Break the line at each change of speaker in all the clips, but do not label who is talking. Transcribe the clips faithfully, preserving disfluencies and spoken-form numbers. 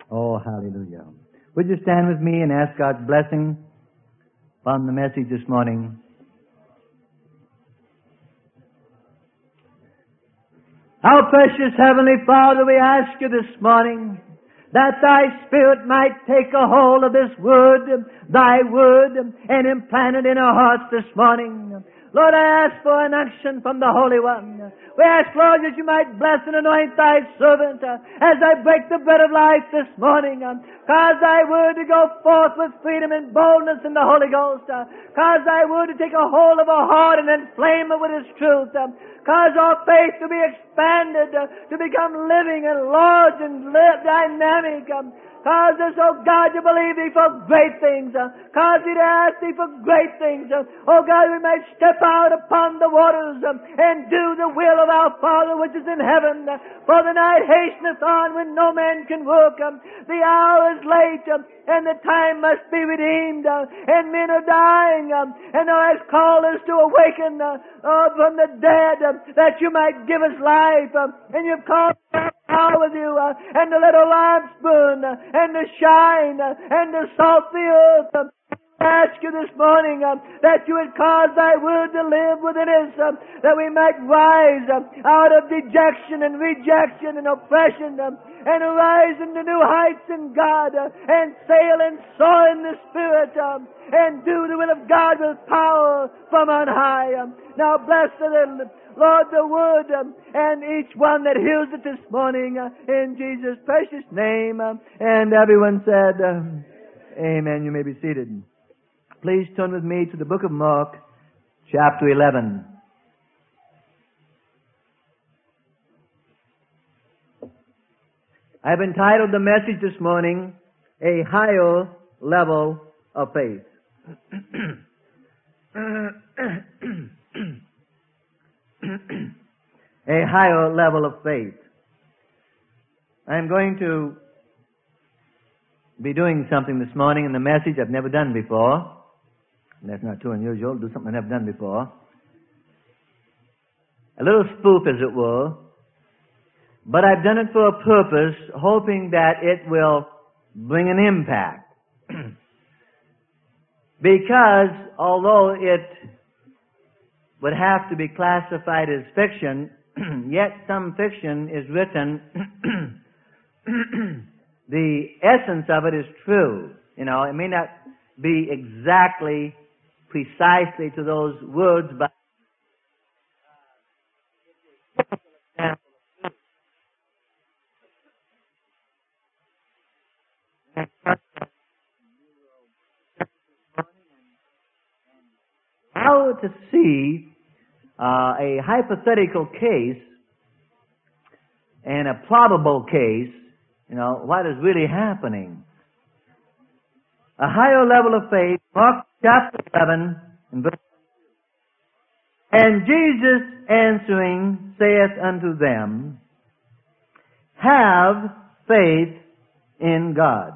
Oh, hallelujah. Would you stand with me and ask God's blessing upon the message this morning? Our precious Heavenly Father, we ask you this morning that thy Spirit might take a hold of this word, thy word, and implant it in our hearts this morning. Lord, I ask for an action from the Holy One. We ask, Lord, that you might bless and anoint thy servant uh, as I break the bread of life this morning. Uh, cause thy word to go forth with freedom and boldness in the Holy Ghost. Uh, cause thy word to take a hold of our heart and inflame it with its truth. Uh, cause our faith to be expanded, uh, to become living and large and li- dynamic. Um, Cause us, oh God, to believe thee for great things. Uh, cause thee to ask thee for great things. Uh, oh God, we may step out upon the waters um, and do the will of our Father which is in heaven. Uh, for the night hasteneth on when no man can work. Um, the hour is late um, and the time must be redeemed. Uh, and men are dying. Um, and thou hast called us to awaken uh, uh, from the dead um, that you might give us life. Um, and you've called us power with you, uh, and to let our lamps burn, uh, and to shine, uh, and to salt the earth. Uh, I ask you this morning uh, that you would cause thy word to live within us, uh, that we might rise uh, out of dejection and rejection and oppression, uh, and arise into new heights in God, uh, and sail and soar in the Spirit, uh, and do the will of God with power from on high. Uh, now bless the Lord, the word, um, and each one that hears it this morning, uh, in Jesus' precious name. Um, and everyone said, um, amen. You may be seated. Please turn with me to the book of Mark, chapter eleven. I've entitled the message this morning, A Higher Level of Faith. A higher level of faith. I'm going to be doing something this morning in the message I've never done before. And that's not too unusual, do something I've never done before. A little spoof, as it were. But I've done it for a purpose, hoping that it will bring an impact. Because although it would have to be classified as fiction, yet some fiction is written, the essence of it is true. You know, it may not be exactly, precisely to those words, but how to see uh, a hypothetical case and a probable case, you know, what is really happening. A higher level of faith, Mark chapter seven, and verse And Jesus answering saith unto them, Have faith in God.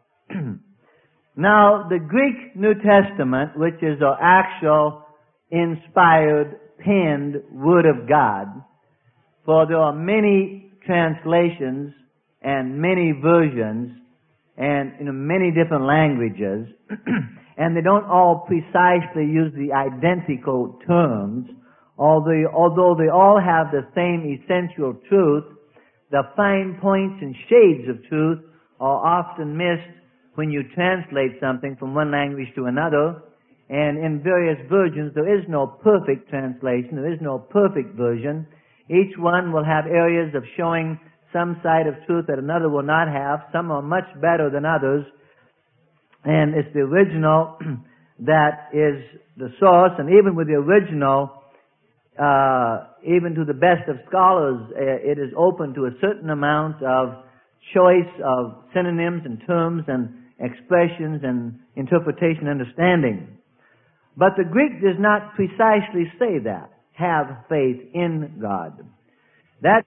Now, the Greek New Testament, which is our actual inspired, penned Word of God, for there are many translations and many versions and in many different languages, and they don't all precisely use the identical terms, although, although they all have the same essential truth, the fine points and shades of truth are often missed when you translate something from one language to another. And in various versions, there is no perfect translation. There is no perfect version. Each one will have areas of showing some side of truth that another will not have. Some are much better than others. And it's the original that is the source. And even with the original, uh, even to the best of scholars, uh, it is open to a certain amount of choice of synonyms and terms and expressions and interpretation and understanding. But the Greek does not precisely say that. Have faith in God. That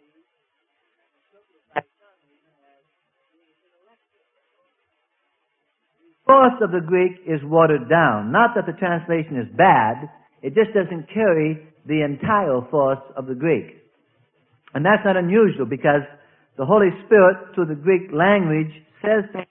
force of the Greek is watered down. Not that the translation is bad, it just doesn't carry the entire force of the Greek. And that's not unusual because the Holy Spirit, through the Greek language, says things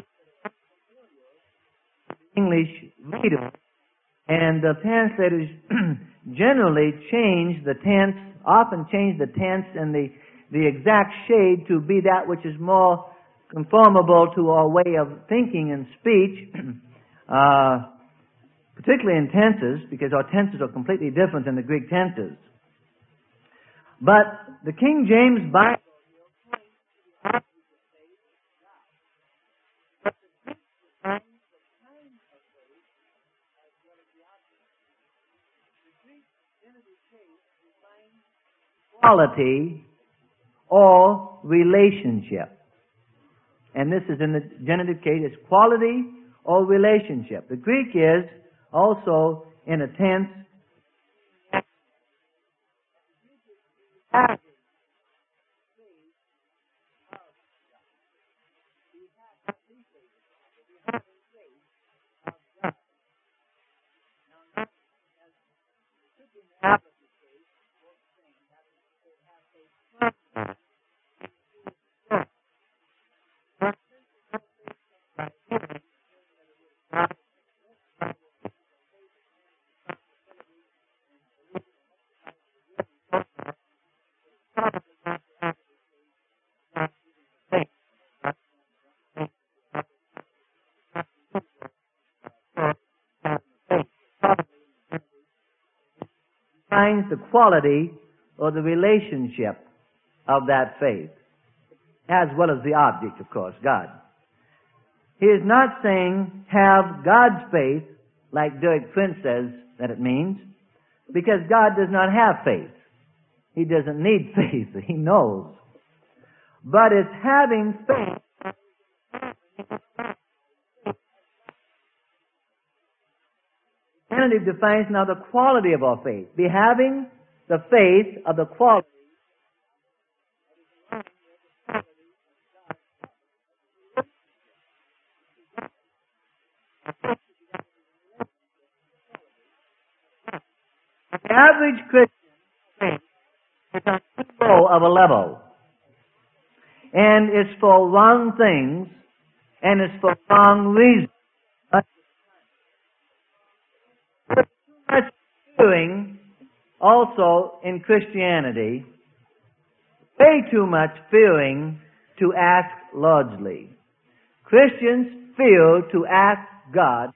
English reader. And the translators generally change the tense, often change the tense and the, the exact shade to be that which is more conformable to our way of thinking and speech, uh, particularly in tenses, because our tenses are completely different than the Greek tenses. But the King James Bible quality or relationship. And this is in the genitive case, it's quality or relationship. The Greek is also in a tense. Defines the quality or the relationship of that faith, as well as the object, of course, God. He is not saying have God's faith, like Derek Prince says that it means, because God does not have faith. He doesn't need faith. He knows. But it's having faith. Genitive defines now the quality of our faith. Be having the faith of the quality. The average Christian is on low of a level. And it's for wrong things, and it's for wrong reasons. There's too much fearing also in Christianity, way too much fearing to ask largely. Christians fear to ask God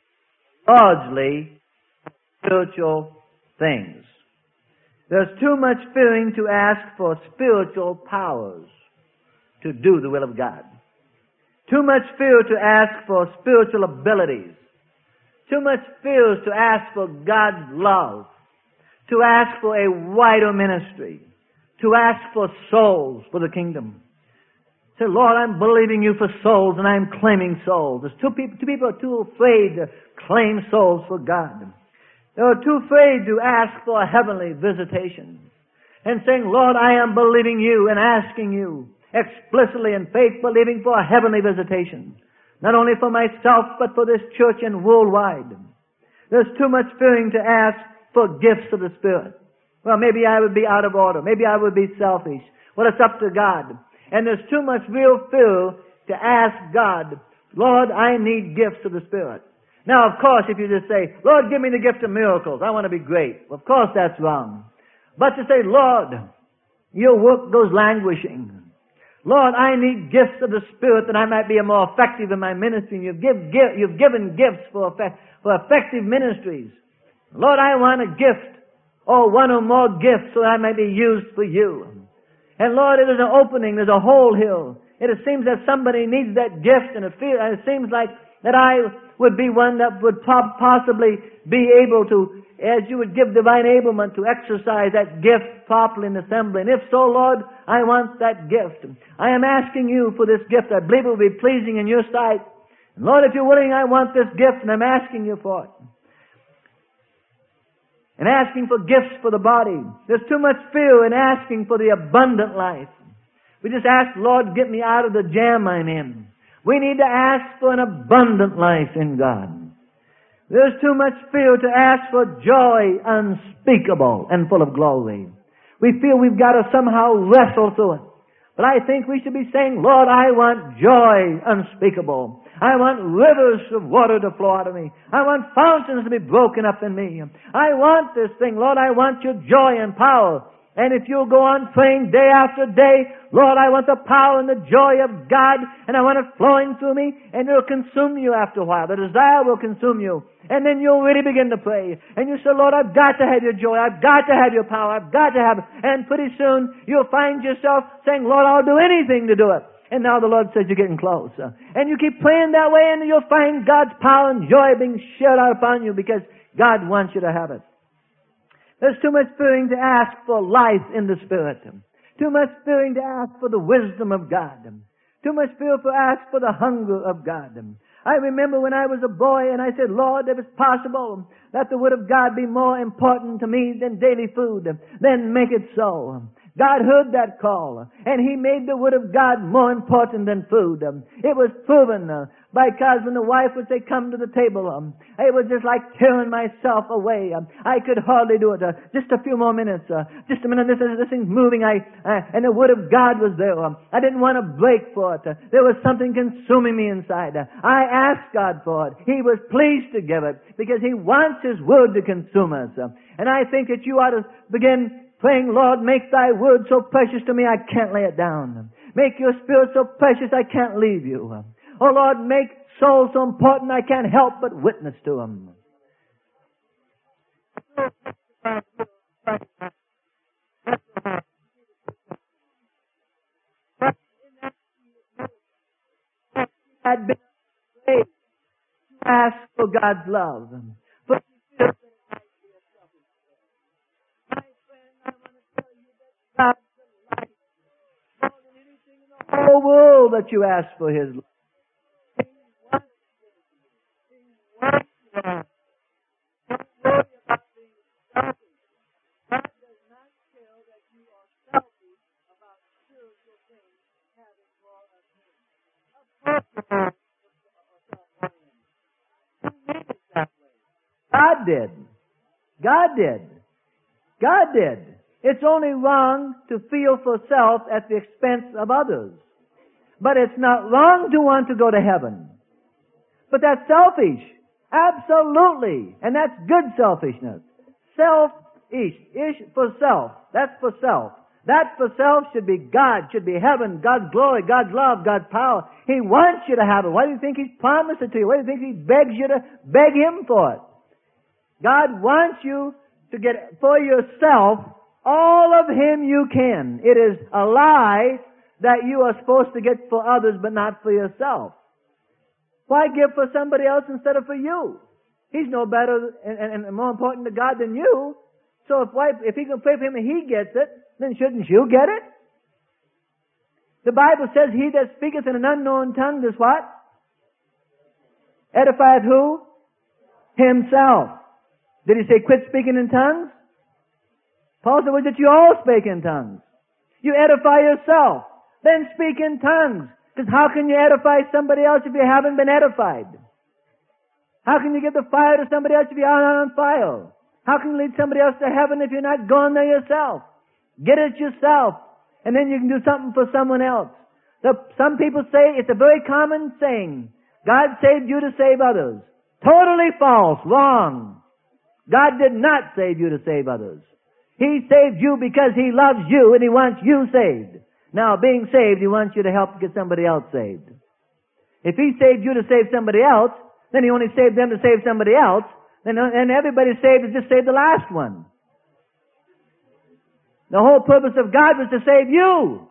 largely spiritual things. There's too much fearing to ask for spiritual powers to do the will of God. Too much fear to ask for spiritual abilities. Too much fear to ask for God's love. To ask for a wider ministry. To ask for souls for the kingdom. Say, Lord, I'm believing you for souls and I'm claiming souls. There's two people, two people are too afraid to claim souls for God. They're too afraid to ask for a heavenly visitation. And saying, Lord, I am believing you and asking you explicitly in faith, believing for a heavenly visitation. Not only for myself, but for this church and worldwide. There's too much fearing to ask for gifts of the Spirit. Well, maybe I would be out of order. Maybe I would be selfish. Well, it's up to God. And there's too much real fear to ask God, Lord, I need gifts of the Spirit. Now, of course, if you just say, Lord, give me the gift of miracles. I want to be great. Well, of course, that's wrong. But to say, Lord, your work goes languishing. Lord, I need gifts of the Spirit that I might be more effective in my ministry. You've, give, give, you've given gifts for, effect, for effective ministries. Lord, I want a gift, or one or more gifts, so that I might be used for you. And Lord, it is an opening, there's a hole here. It seems that somebody needs that gift, and it, feel, and it seems like that I would be one that would possibly be able to, as you would give divine enablement to exercise that gift properly in assembly. And if so, Lord, I want that gift. I am asking you for this gift. I believe it will be pleasing in your sight. And Lord, if you're willing, I want this gift, and I'm asking you for it. And asking for gifts for the body. There's too much fear in asking for the abundant life. We just ask, Lord, get me out of the jam I'm in. We need to ask for an abundant life in God. There's too much fear to ask for joy unspeakable and full of glory. We feel we've got to somehow wrestle through it. But I think we should be saying, Lord, I want joy unspeakable. I want rivers of water to flow out of me. I want fountains to be broken up in me. I want this thing, Lord, I want your joy and power. And if you'll go on praying day after day, Lord, I want the power and the joy of God, and I want it flowing through me, and it'll consume you after a while. The desire will consume you. And then you'll really begin to pray. And you say, Lord, I've got to have your joy. I've got to have your power. I've got to have it. And pretty soon, you'll find yourself saying, Lord, I'll do anything to do it. And now the Lord says you're getting close. And you keep praying that way, and you'll find God's power and joy being shed out upon you, because God wants you to have it. There's too much fearing to ask for life in the Spirit. Too much fearing to ask for the wisdom of God. Too much fear to ask for the hunger of God. I remember when I was a boy and I said, Lord, if it's possible that the Word of God be more important to me than daily food, then make it so. God heard that call, and He made the Word of God more important than food. It was proven uh, because when the wife would say, come to the table, um, it was just like tearing myself away. Um, I could hardly do it. Uh, just a few more minutes. Uh, just a minute. This, this thing's moving. I, uh, and the Word of God was there. Um, I didn't want to break for it. Uh, there was something consuming me inside. Uh, I asked God for it. He was pleased to give it because He wants His Word to consume us. Uh, and I think that you ought to begin praying, Lord, make thy word so precious to me I can't lay it down. Make your Spirit so precious I can't leave you. Oh, Lord, make souls so important I can't help but witness to them. I'd been afraid to ask for God's love. For God's life, more than anything in the whole world that you ask for His love. Don't worry about being selfish. God does not care that you are selfish about spiritual things having more of Him. Of course you are self-oriented. You made it that way. God did. God did. God did. It's only wrong to feel for self at the expense of others. But it's not wrong to want to go to heaven. But that's selfish. Absolutely. And that's good selfishness. Selfish. Ish for self. That's for self. That for self should be God, should be heaven, God's glory, God's love, God's power. He wants you to have it. Why do you think He's promised it to you? Why do you think He begs you to beg Him for it? God wants you to get for yourself all of Him you can. It is a lie that you are supposed to get for others but not for yourself. Why give for somebody else instead of for you? He's no better and, and more important to God than you. So if, if He can pray for Him and He gets it, then shouldn't you get it? The Bible says, He that speaketh in an unknown tongue does what? Edifieth who? Himself. Did He say quit speaking in tongues? Paul said, well, that you all speak in tongues. You edify yourself. Then speak in tongues. Because how can you edify somebody else if you haven't been edified? How can you give the fire to somebody else if you're not on fire? How can you lead somebody else to heaven if you're not going there yourself? Get it yourself. And then you can do something for someone else. The, some people say, it's a very common saying, God saved you to save others. Totally false. Wrong. God did not save you to save others. He saved you because He loves you and He wants you saved. Now, being saved, He wants you to help get somebody else saved. If He saved you to save somebody else, then He only saved them to save somebody else, then and everybody saved to just save the last one. The whole purpose of God was to save you.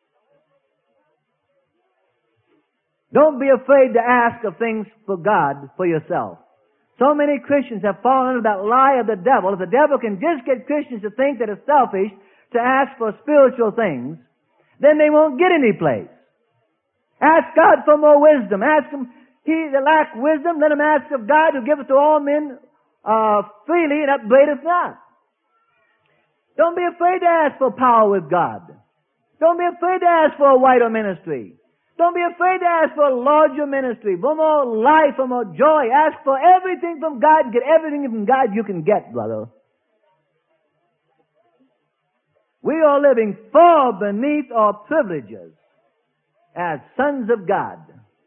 Don't be afraid to ask of things for God for yourself. So many Christians have fallen into that lie of the devil. If the devil can just get Christians to think that it's selfish to ask for spiritual things, then they won't get any place. Ask God for more wisdom. Ask Him, he that lack wisdom, let him ask of God who giveth to all men uh, freely and upbraideth not. Don't be afraid to ask for power with God. Don't be afraid to ask for a wider ministry. Don't be afraid to ask for a larger ministry, for more life, for more joy. Ask for everything from God. Get everything from God you can get, brother. We are living far beneath our privileges as sons of God,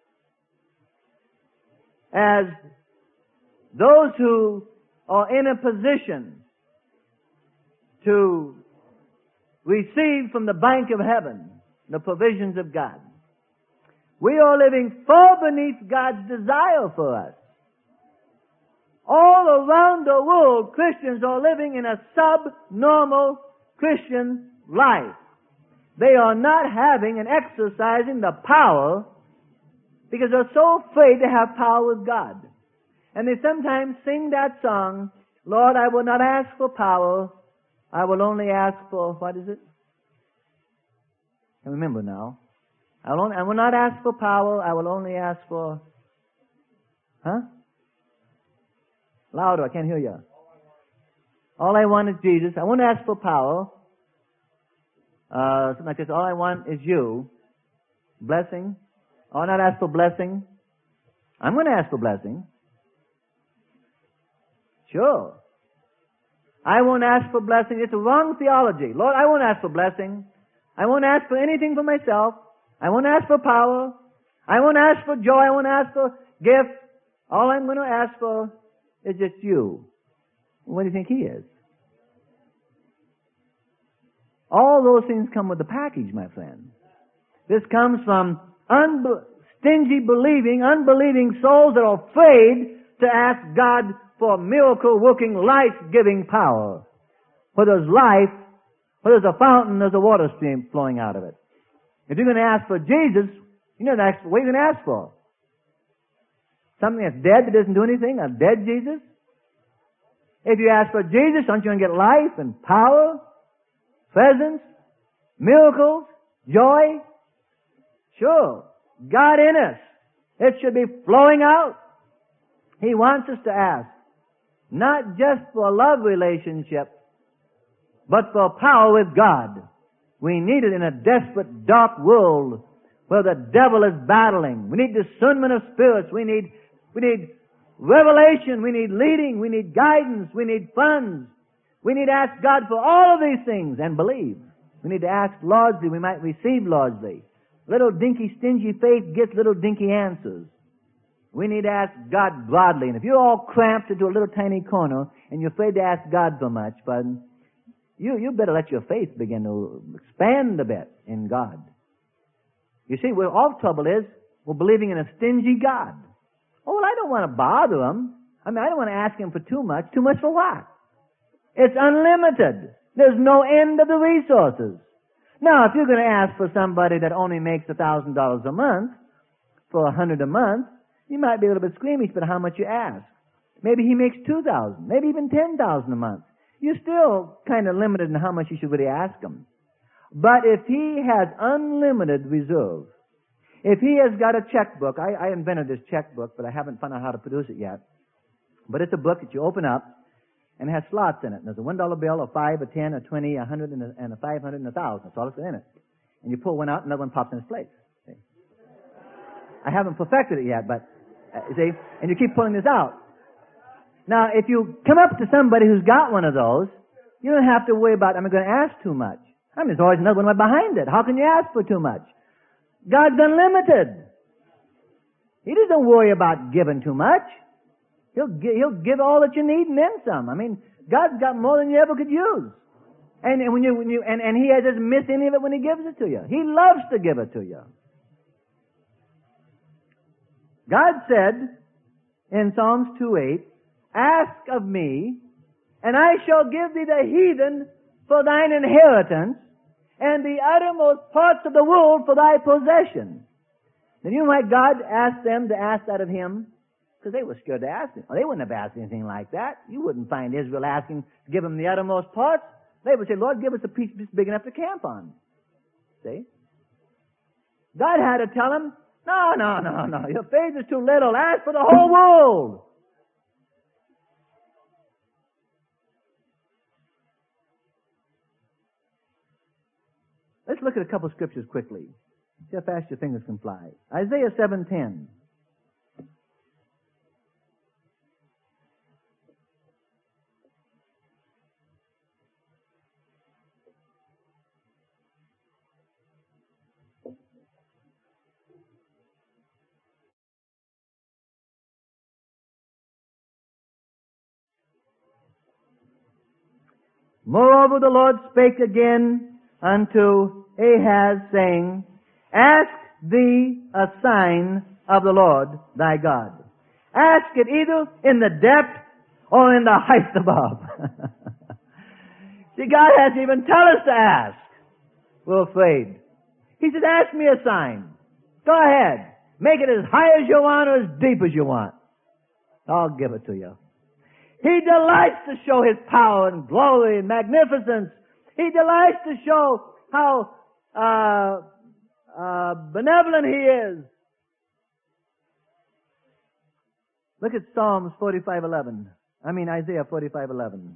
as those who are in a position to receive from the bank of heaven the provisions of God. We are living far beneath God's desire for us. All around the world, Christians are living in a subnormal Christian life. They are not having and exercising the power because they're so afraid to have power with God. And they sometimes sing that song, Lord, I will not ask for power, I will only ask for, what is it? I remember now. I will, only, I will not ask for power, I will only ask for, huh? Louder, I can't hear you. All I want is Jesus. I won't ask for power. Uh, something like this. All I want is you. Blessing. I'll not ask for blessing. I'm going to ask for blessing. Sure. I won't ask for blessing. It's a wrong theology. Lord, I won't ask for blessing. I won't ask for anything for myself. I won't ask for power. I won't ask for joy. I won't ask for gift. All I'm going to ask for is just you. What do you think he is? All those things come with the package, my friend. This comes from unbe- stingy believing, unbelieving souls that are afraid to ask God for miracle-working, life-giving power. Where there's life, where there's a fountain, there's a water stream flowing out of it. If you're going to ask for Jesus, you know that's what you're going to ask for. Something that's dead that doesn't do anything, a dead Jesus. If you ask for Jesus, aren't you going to get life and power, presence, miracles, joy? Sure. God in us. It should be flowing out. He wants us to ask, not just for a love relationship, but for power with God. We need it in a desperate, dark world where the devil is battling. We need discernment of spirits. We need, we need revelation. We need leading. We need guidance. We need funds. We need to ask God for all of these things and believe. We need to ask largely. We might receive largely. Little dinky, stingy faith gets little dinky answers. We need to ask God broadly. And if you're all cramped into a little tiny corner and you're afraid to ask God for much, pardon, you, you better let your faith begin to expand a bit in God. You see, where all trouble is, we're believing in a stingy God. Oh, well, I don't want to bother him. I mean, I don't want to ask him for too much. Too much for what? It's unlimited. There's no end of the resources. Now, if you're going to ask for somebody that only makes a thousand dollars a month, for a hundred a month, you might be a little bit squeamish about how much you ask. Maybe he makes two thousand, maybe even ten thousand a month. You're still kind of limited in how much you should really ask him. But if he has unlimited reserve, if he has got a checkbook, I, I invented this checkbook, but I haven't found out how to produce it yet. But it's a book that you open up, and it has slots in it. And there's a one dollar bill, a five, a ten, a twenty, a hundred, and a, and a five hundred, and a thousand. That's all that's in it. And you pull one out, another one pops in its place. See? I haven't perfected it yet, but uh, see, and you keep pulling this out. Now, if you come up to somebody who's got one of those, you don't have to worry about, am I going to ask too much? I mean, there's always another one right behind it. How can you ask for too much? God's unlimited. He doesn't worry about giving too much. He'll give, he'll give all that you need and then some. I mean, God's got more than you ever could use. And, and when you, when you, and, and He doesn't miss any of it when He gives it to you. He loves to give it to you. God said in Psalms two eight, ask of me, and I shall give thee the heathen for thine inheritance, and the uttermost parts of the world for thy possession. Then you know why God asked them to ask that of Him? Because they were scared to ask Him. Well, they wouldn't have asked anything like that. You wouldn't find Israel asking to give Him the uttermost parts. They would say, Lord, give us a piece big enough to camp on. See? God had to tell them, no, no, no, no, your faith is too little. Ask for the whole world. Let's look at a couple of scriptures quickly. See how fast your fingers can fly. Isaiah seven ten. Moreover, the Lord spake again unto Ahaz, saying, Ask thee a sign of the Lord thy God. Ask it either in the depth or in the height above. See, God hasn't even tell us to ask. We're afraid. He said, ask me a sign. Go ahead. Make it as high as you want or as deep as you want. I'll give it to you. He delights to show His power and glory and magnificence. He delights to show how uh, uh, benevolent He is. Look at Psalms forty-five eleven. I mean Isaiah forty-five eleven.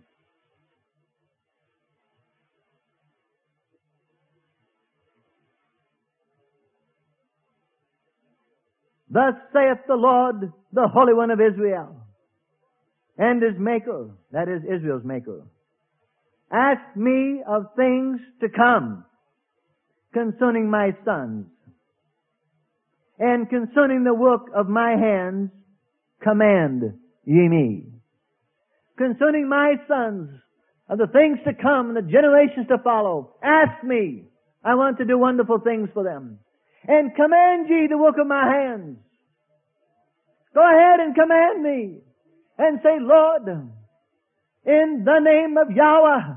Thus saith the Lord, the Holy One of Israel, and His Maker, that is Israel's Maker. Ask me of things to come concerning my sons, and concerning the work of my hands, command ye me. Concerning my sons, of the things to come and the generations to follow, ask me. I want to do wonderful things for them. And command ye the work of my hands. Go ahead and command me. And say, Lord, in the name of Yahweh,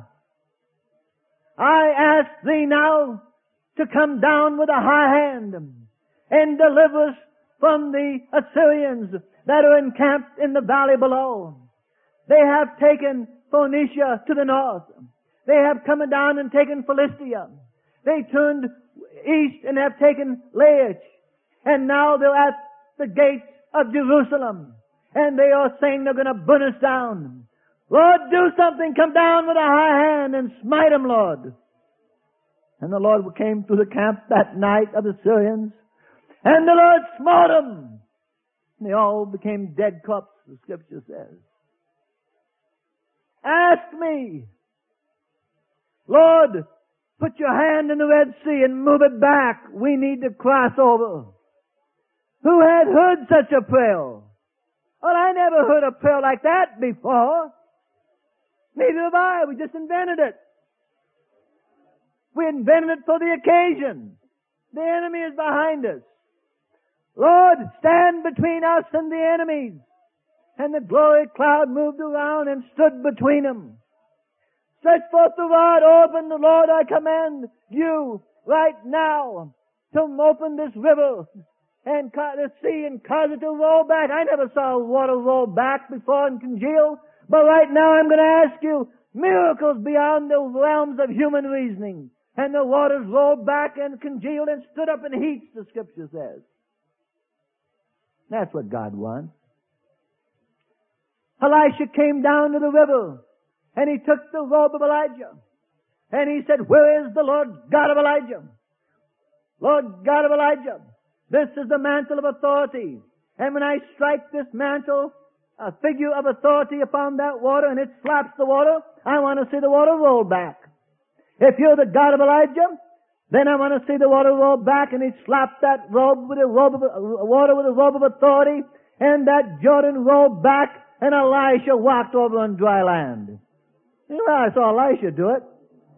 I ask thee now to come down with a high hand and deliver us from the Assyrians that are encamped in the valley below. They have taken Phoenicia to the north. They have come down and taken Philistia. They turned east and have taken Laich. And now they're at the gates of Jerusalem. And they are saying they're going to burn us down. Lord, do something. Come down with a high hand and smite them, Lord. And the Lord came through the camp that night of the Syrians. And the Lord smote them. And they all became dead corpses, the Scripture says. Ask me, Lord, put your hand in the Red Sea and move it back. We need to cross over. Who had heard such a prayer? Well, I never heard a prayer like that before. Neither have I. We just invented it. We invented it for the occasion. The enemy is behind us. Lord, stand between us and the enemies. And the glory cloud moved around and stood between them. Stretch forth the rod, open the Lord, I command you right now to open this river and the sea and cause it to roll back. I never saw water roll back before and congeal, but right now I'm going to ask you miracles beyond the realms of human reasoning. And the waters rolled back and congealed and stood up in heaps, the Scripture says. That's what God wants. Elisha came down to the river, and he took the robe of Elijah, and he said, where is the Lord God of Elijah? Lord God of Elijah, this is the mantle of authority. And when I strike this mantle, a figure of authority upon that water, and it slaps the water, I want to see the water roll back. If you're the God of Elijah, then I want to see the water roll back, and he slapped that robe with a robe of, water with a robe of authority, and that Jordan rolled back, and Elisha walked over on dry land. You know, I saw Elisha do it.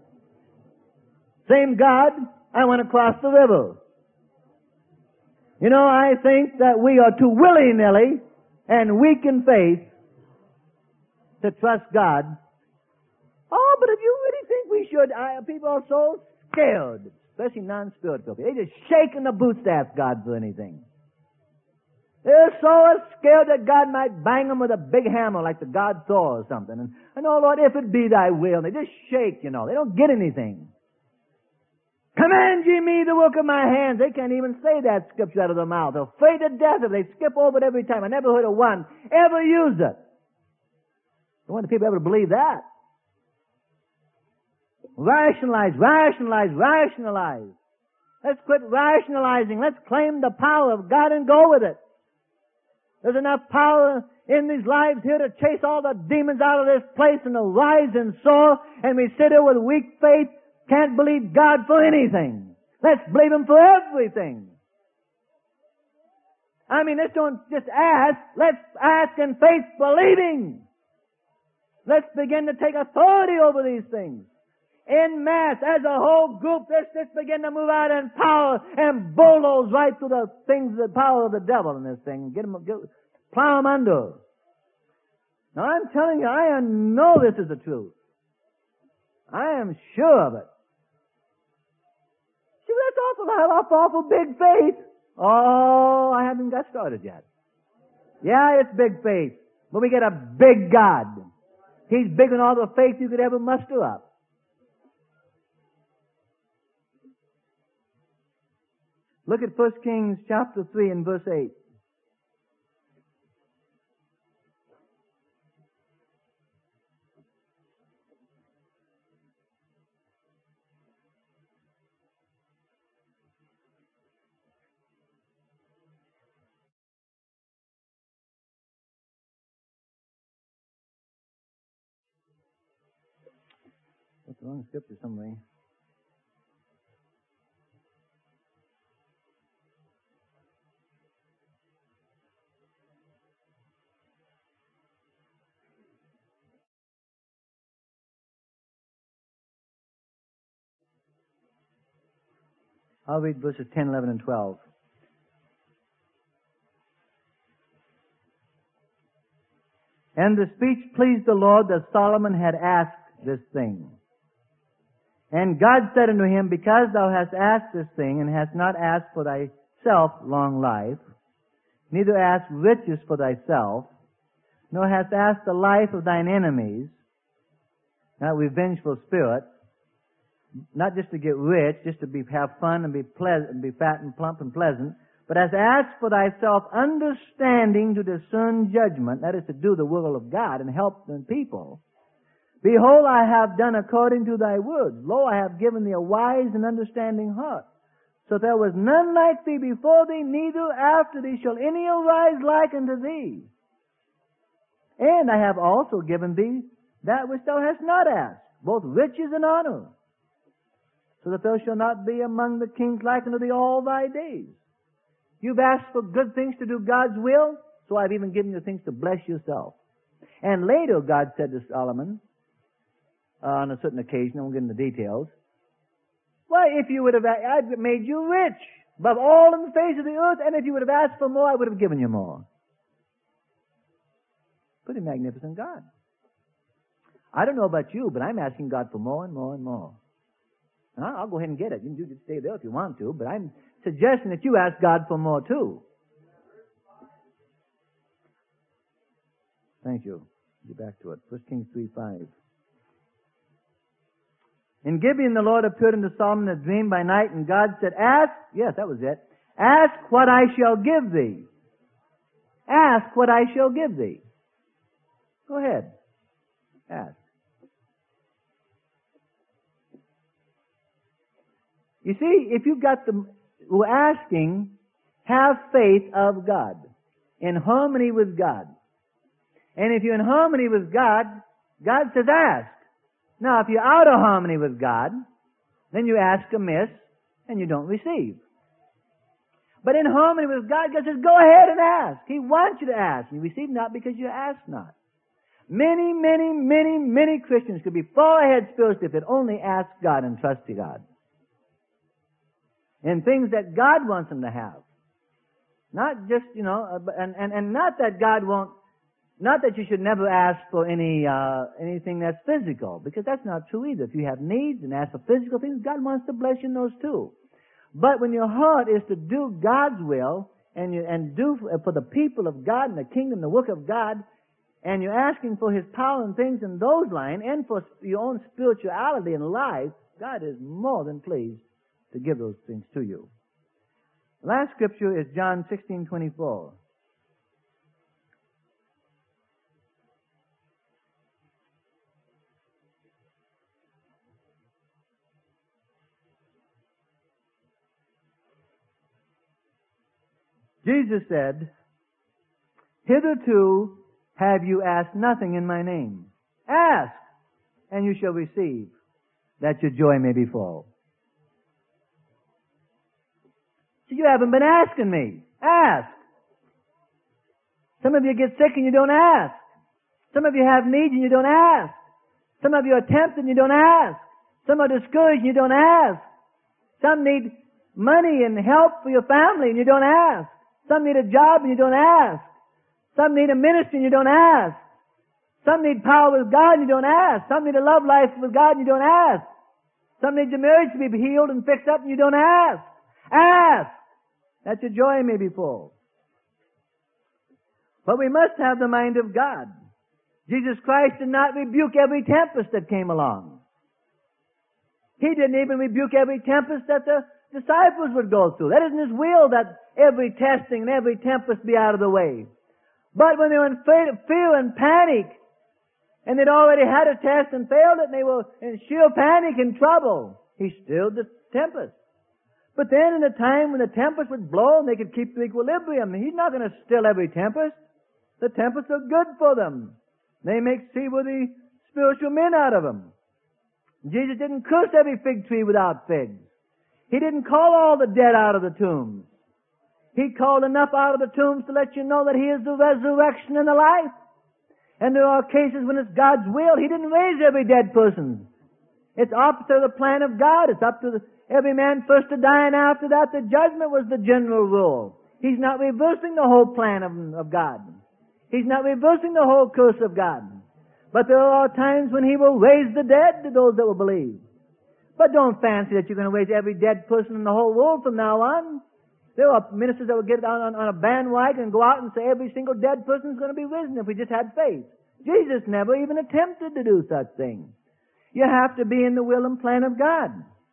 Same God, I want to cross the river. You know, I think that we are too willy-nilly and weak in faith to trust God. Oh, but if you really think we should, I, people are so scared, especially non-spiritual people. They just shaking the boots to ask God for anything. They're so scared that God might bang them with a big hammer like the God Thor or something. And, and oh Lord, if it be thy will. And they just shake, you know. They don't get anything. Command ye me the work of my hands. They can't even say that scripture out of their mouth. They're afraid to death if they skip over it every time. I never heard of one ever use it. I wonder if people ever believe that. Rationalize, rationalize, rationalize. Let's quit rationalizing. Let's claim the power of God and go with it. There's enough power in these lives here to chase all the demons out of this place and to rise and soar, and we sit here with weak faith, can't believe God for anything. Let's believe Him for everything. I mean, let's don't just ask, let's ask in faith believing. Let's begin to take authority over these things. En masse, as a whole group, let's just begin to move out in power and bulldoze right through the things, the power of the devil in this thing. Get them, get, plow them under. Now I'm telling you, I know this is the truth. I am sure of it. See, that's awful, awful, awful big faith. Oh, I haven't got started yet. Yeah, it's big faith. But we get a big God. He's bigger than all the faith you could ever muster up. Look at First Kings chapter three and verse eight. That's the wrong scripture somewhere. I'll read verses ten, eleven, and twelve. And the speech pleased the Lord that Solomon had asked this thing. And God said unto him, Because thou hast asked this thing, and hast not asked for thyself long life, neither asked riches for thyself, nor hast asked the life of thine enemies, that revengeful spirit, not just to get rich, just to be, have fun and be pleasant, and be fat and plump and pleasant, but hast asked for thyself understanding to discern judgment, that is to do the will of God and help the people. Behold, I have done according to thy words. Lo, I have given thee a wise and understanding heart. So there was none like thee before thee, neither after thee shall any arise like unto thee. And I have also given thee that which thou hast not asked, both riches and honor, so that thou shalt not be among the kings like unto thee all thy days. You've asked for good things to do God's will, so I've even given you things to bless yourself. And later God said to Solomon, uh, on a certain occasion, I won't get into details, why, if you would have, I've made you rich above all in the face of the earth, and if you would have asked for more, I would have given you more. Pretty magnificent God. I don't know about you, but I'm asking God for more and more and more. And I'll go ahead and get it. You can just stay there if you want to, but I'm suggesting that you ask God for more too. Thank you. Get back to it. First Kings three five. In Gibeon the Lord appeared unto Solomon in a dream by night, and God said, Ask, yes, that was it, ask what I shall give thee. Ask what I shall give thee. Go ahead. Ask. You see, if you've got the, who are asking, have faith of God, in harmony with God. And if you're in harmony with God, God says ask. Now, if you're out of harmony with God, then you ask amiss and you don't receive. But in harmony with God, God says, go ahead and ask. He wants you to ask. You receive not because you ask not. Many, many, many, many Christians could be far ahead spiritually if they'd only ask God and trust God in things that God wants them to have. Not just, you know, and, and, and not that God won't, not that you should never ask for any, uh, anything that's physical, because that's not true either. If you have needs and ask for physical things, God wants to bless you in those too. But when your heart is to do God's will, and you, and do for the people of God and the kingdom, the work of God, and you're asking for His power and things in those lines, and for your own spirituality and life, God is more than pleased to give those things to you. The last scripture is John sixteen twenty-four. Jesus said, Hitherto have you asked nothing in my name. Ask, and you shall receive, that your joy may be full. So you haven't been asking me. Ask. Some of you get sick and you don't ask. Some of you have needs and you don't ask. Some of you are tempted and you don't ask. Some are discouraged and you don't ask. Some need money and help for your family and you don't ask. Some need a job and you don't ask. Some need a ministry and you don't ask. Some need power with God and you don't ask. Some need a love life with God and you don't ask. Some need your marriage to be healed and fixed up and you don't ask. Ask, that your joy may be full. But we must have the mind of God. Jesus Christ did not rebuke every tempest that came along. He didn't even rebuke every tempest that the disciples would go through. That isn't His will, that every testing and every tempest be out of the way. But when they were in fear and panic, and they'd already had a test and failed it, and they were in sheer panic and trouble, He stilled the tempest. But then in the time when the tempest would blow and they could keep the equilibrium, He's not going to still every tempest. The tempests are good for them. They make seaworthy spiritual men out of them. Jesus didn't curse every fig tree without figs. He didn't call all the dead out of the tombs. He called enough out of the tombs to let you know that He is the resurrection and the life. And there are cases when it's God's will. He didn't raise every dead person. It's opposite of the plan of God. It's up to the, every man first to die, and after that the judgment was the general rule. He's not reversing the whole plan of, of God. He's not reversing the whole curse of God. But there are times when He will raise the dead to those that will believe. But don't fancy that you're going to raise every dead person in the whole world from now on. There are ministers that will get on, on, on a bandwagon and go out and say every single dead person is going to be risen if we just had faith. Jesus never even attempted to do such things. You have to be in the will and plan of God.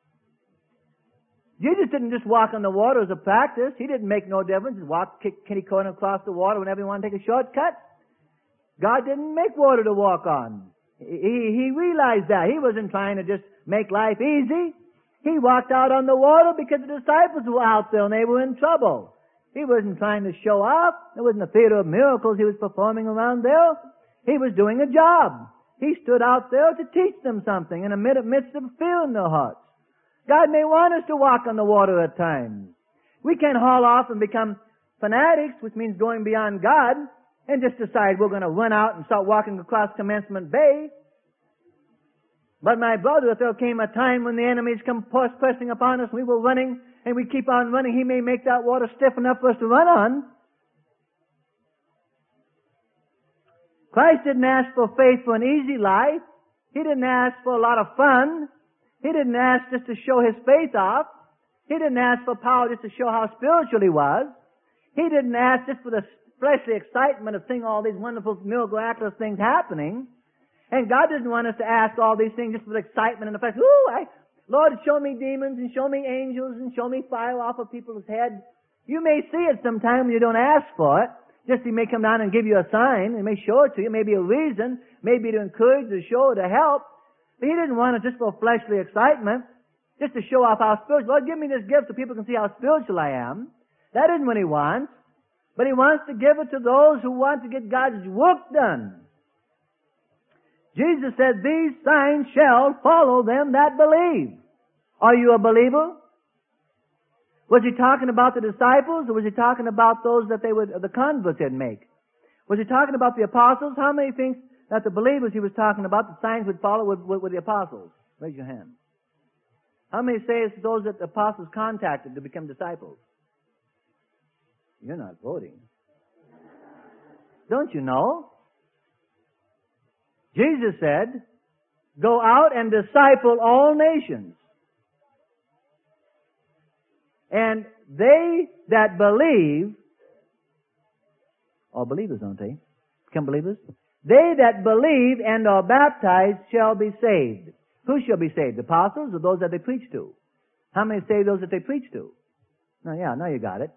Jesus didn't just walk on the water as a practice. He didn't make no difference. He walked kitty corner across the water whenever he wanted to take a shortcut. God didn't make water to walk on. He, he realized that. He wasn't trying to just make life easy. He walked out on the water because the disciples were out there and they were in trouble. He wasn't trying to show off. There wasn't a theater of miracles He was performing around there. He was doing a job. He stood out there to teach them something in the midst of fear in their hearts. God may want us to walk on the water at times. We can't haul off and become fanatics, which means going beyond God, and just decide we're going to run out and start walking across Commencement Bay. But my brother, if there came a time when the enemies come pressing upon us, we were running, and we keep on running, He may make that water stiff enough for us to run on. Christ didn't ask for faith for an easy life. He didn't ask for a lot of fun. He didn't ask just to show His faith off. He didn't ask for power just to show how spiritual He was. He didn't ask just for the fleshly excitement of seeing all these wonderful, miraculous things happening. And God doesn't want us to ask all these things just for the excitement and the flesh. Ooh, I, Lord, show me demons and show me angels and show me fire off of people's heads. You may see it sometime when you don't ask for it. Just He may come down and give you a sign. He may show it to you. Maybe a reason. Maybe to encourage, to show, to help. But He didn't want it just for fleshly excitement. Just to show off how spiritual. Lord, give me this gift so people can see how spiritual I am. That isn't what He wants. But He wants to give it to those who want to get God's work done. Jesus said, these signs shall follow them that believe. Are you a believer? Was He talking about the disciples, or was He talking about those that they would, the converts didn't make? Was He talking about the apostles? How many think that the believers He was talking about, the signs would follow with, with, with the apostles? Raise your hand. How many say it's those that the apostles contacted to become disciples? You're not voting. Don't you know? Jesus said, go out and disciple all nations. And they that believe, all believers, don't they? Become believers? They that believe and are baptized shall be saved. Who shall be saved? The apostles or those that they preach to? How many say those that they preach to? No, yeah, now you got it.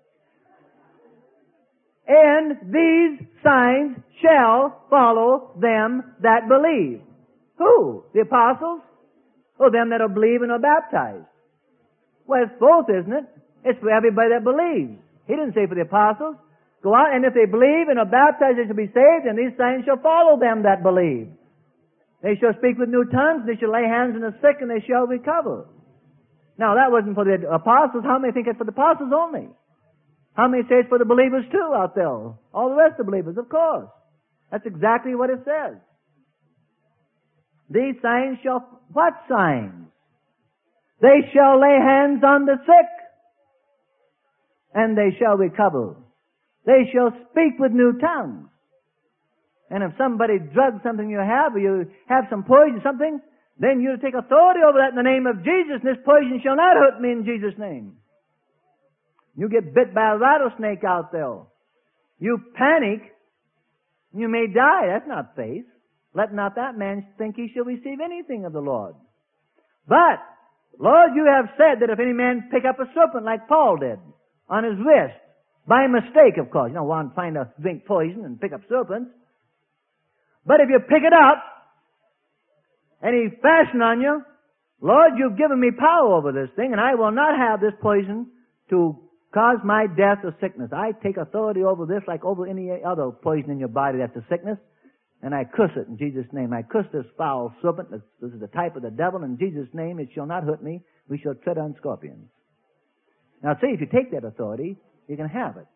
And these signs shall follow them that believe. Who? The apostles? Or them that are believe and are baptized? Well, it's both, isn't it? It's for everybody that believes. He didn't say for the apostles. Go out, and if they believe and are baptized, they shall be saved, and these signs shall follow them that believe. They shall speak with new tongues, they shall lay hands on the sick, and they shall recover. Now, that wasn't for the apostles. How many think it's for the apostles only? How many say it's for the believers too out there? All the rest of the believers, of course. That's exactly what it says. These signs shall, what signs? They shall lay hands on the sick, and they shall recover. They shall speak with new tongues. And if somebody drugs something you have, or you have some poison or something, then you take authority over that in the name of Jesus, and this poison shall not hurt me in Jesus' name. You get bit by a rattlesnake out there. You panic, you may die. That's not faith. Let not that man think he shall receive anything of the Lord. But, Lord, you have said that if any man pick up a serpent like Paul did on his wrist, by mistake, of course. You don't want to find a drink poison and pick up serpents. But if you pick it up, and he fasten on you, Lord, you've given me power over this thing, and I will not have this poison to cause my death or sickness. I take authority over this like over any other poison in your body that's a sickness, and I curse it in Jesus' name. I curse this foul serpent. This, this is the type of the devil. In Jesus' name, it shall not hurt me. We shall tread on scorpions. Now, see, if you take that authority, you can have it.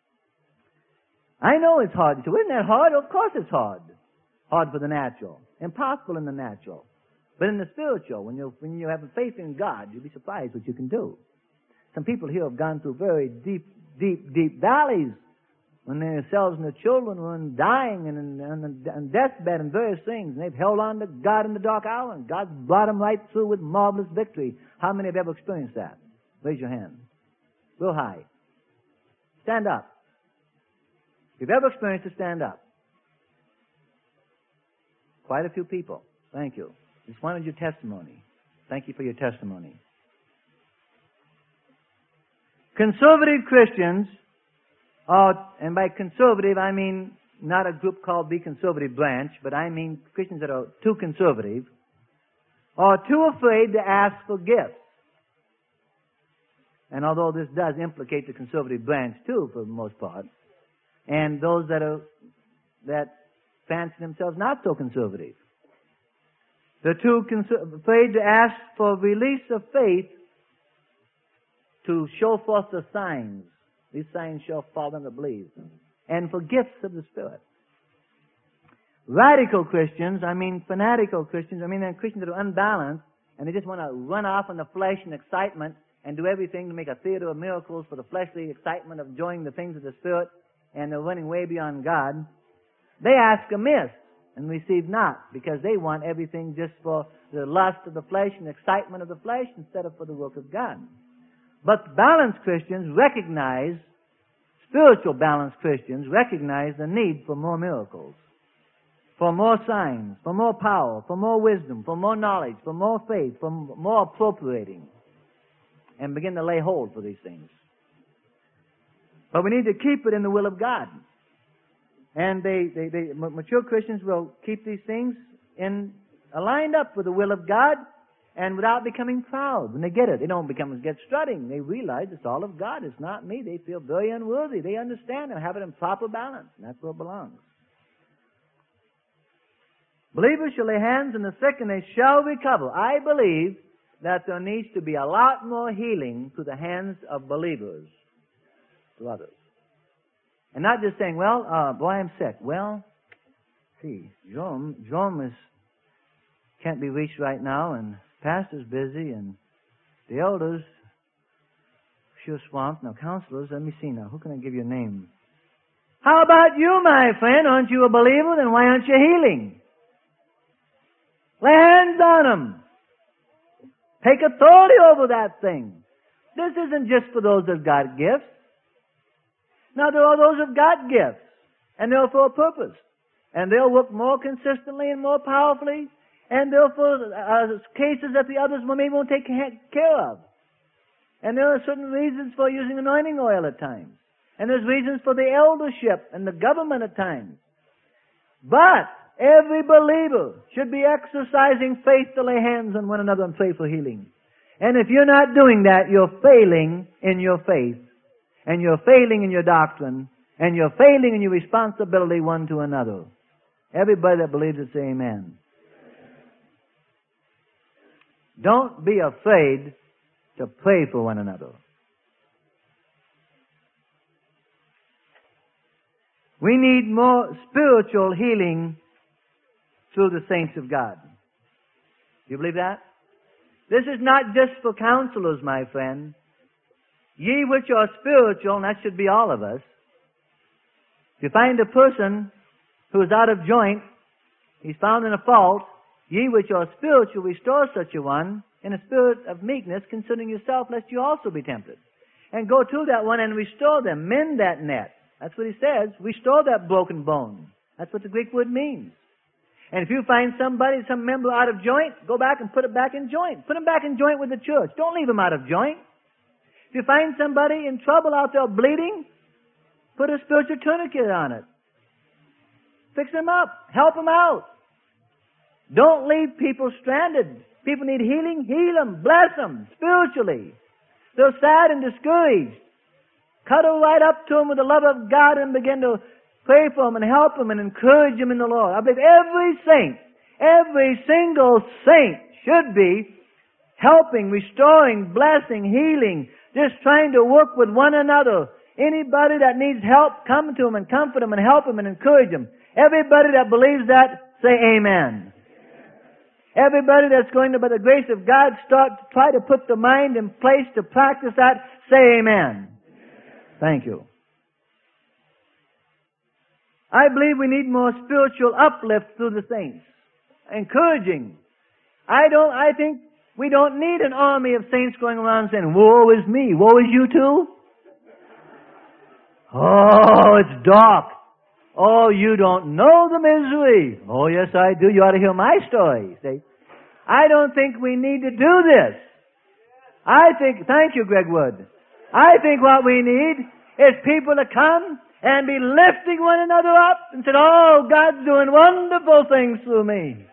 I know it's hard. So isn't that hard? Of course it's hard. Hard for the natural. Impossible in the natural. But in the spiritual, when you when you have faith in God, you'll be surprised what you can do. Some people here have gone through very deep, deep, deep valleys when themselves and their children were dying and on deathbed and various things. And they've held on to God in the dark hour, and God's brought them right through with marvelous victory. How many have ever experienced that? Raise your hand. Real high. Stand up. If you've ever experienced it, stand up. Quite a few people. Thank you. Just wanted your testimony. Thank you for your testimony. Conservative Christians, are, and by conservative I mean not a group called the Conservative Branch, but I mean Christians that are too conservative, are too afraid to ask for gifts. And although this does implicate the Conservative Branch too, for the most part, and those that are that fancy themselves not so conservative, they're too conser- afraid to ask for release of faith to show forth the signs. These signs shall follow them that believe. And for gifts of the Spirit. Radical Christians, I mean fanatical Christians, I mean they're Christians that are unbalanced, and they just want to run off in the flesh and excitement and do everything to make a theater of miracles for the fleshly excitement of enjoying the things of the Spirit, and they're running way beyond God. They ask amiss and receive not, because they want everything just for the lust of the flesh and excitement of the flesh instead of for the work of God. But balanced Christians recognize, spiritual balanced Christians recognize the need for more miracles, for more signs, for more power, for more wisdom, for more knowledge, for more faith, for more appropriating, and begin to lay hold for these things. But we need to keep it in the will of God. And they, they, they mature Christians will keep these things in aligned up with the will of God, and without becoming proud when they get it. They don't become get strutting. They realize it's all of God. It's not me. They feel very unworthy. They understand and have it in proper balance, and that's where it belongs. Believers shall lay hands on the sick, and they shall recover. I believe that there needs to be a lot more healing through the hands of believers to others. And not just saying, well, uh, boy, I'm sick. Well, see, Jerome, Jerome is, can't be reached right now, and pastor's busy, and the elders, sure swamped. Now, counselors, let me see now. Who can I give you a name? How about you, my friend? Aren't you a believer? Then why aren't you healing? Lay hands on them. Take authority over that thing. This isn't just for those that got gifts. Now, there are those who've got gifts, and they're for a purpose. And they'll work more consistently and more powerfully, and they're for uh, cases that the others maybe won't take care of. And there are certain reasons for using anointing oil at times. And there's reasons for the eldership and the government at times. But every believer should be exercising faith to lay hands on one another and pray for healing. And if you're not doing that, you're failing in your faith. And you're failing in your doctrine, and you're failing in your responsibility one to another. Everybody that believes it, say amen. Don't be afraid to pray for one another. We need more spiritual healing through the saints of God. Do you believe that? This is not just for counselors, my friend. Ye which are spiritual, and that should be all of us. If you find a person who is out of joint, he's found in a fault, ye which are spiritual, restore such a one in a spirit of meekness, considering yourself, lest you also be tempted. And go to that one and restore them. Mend that net. That's what he says. Restore that broken bone. That's what the Greek word means. And if you find somebody, some member out of joint, go back and put it back in joint. Put him back in joint with the church. Don't leave him out of joint. If you find somebody in trouble out there bleeding, put a spiritual tourniquet on it. Fix them up. Help them out. Don't leave people stranded. People need healing. Heal them. Bless them spiritually. They're sad and discouraged. Cuddle right up to them with the love of God and begin to pray for them and help them and encourage them in the Lord. I believe every saint, every single saint should be helping, restoring, blessing, healing, just trying to work with one another. Anybody that needs help, come to them and comfort them and help them and encourage them. Everybody that believes that, say amen. Everybody that's going to, by the grace of God, start to try to put the mind in place to practice that, say amen. Thank you. I believe we need more spiritual uplift through the saints. Encouraging. I don't, I think we don't need an army of saints going around saying, woe is me, woe is you too. Oh, it's dark. Oh, you don't know the misery. Oh, yes, I do. You ought to hear my story. See? I don't think we need to do this. I think, thank you, Greg Wood. I think what we need is people to come and be lifting one another up and say, oh, God's doing wonderful things through me.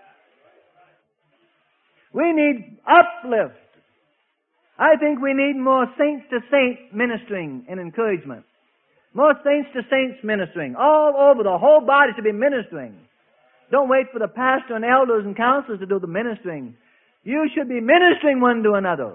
We need uplift. I think we need more saints-to-saint ministering and encouragement. More saints-to-saints ministering. All over, the whole body should be ministering. Don't wait for the pastor and elders and counselors to do the ministering. You should be ministering one to another.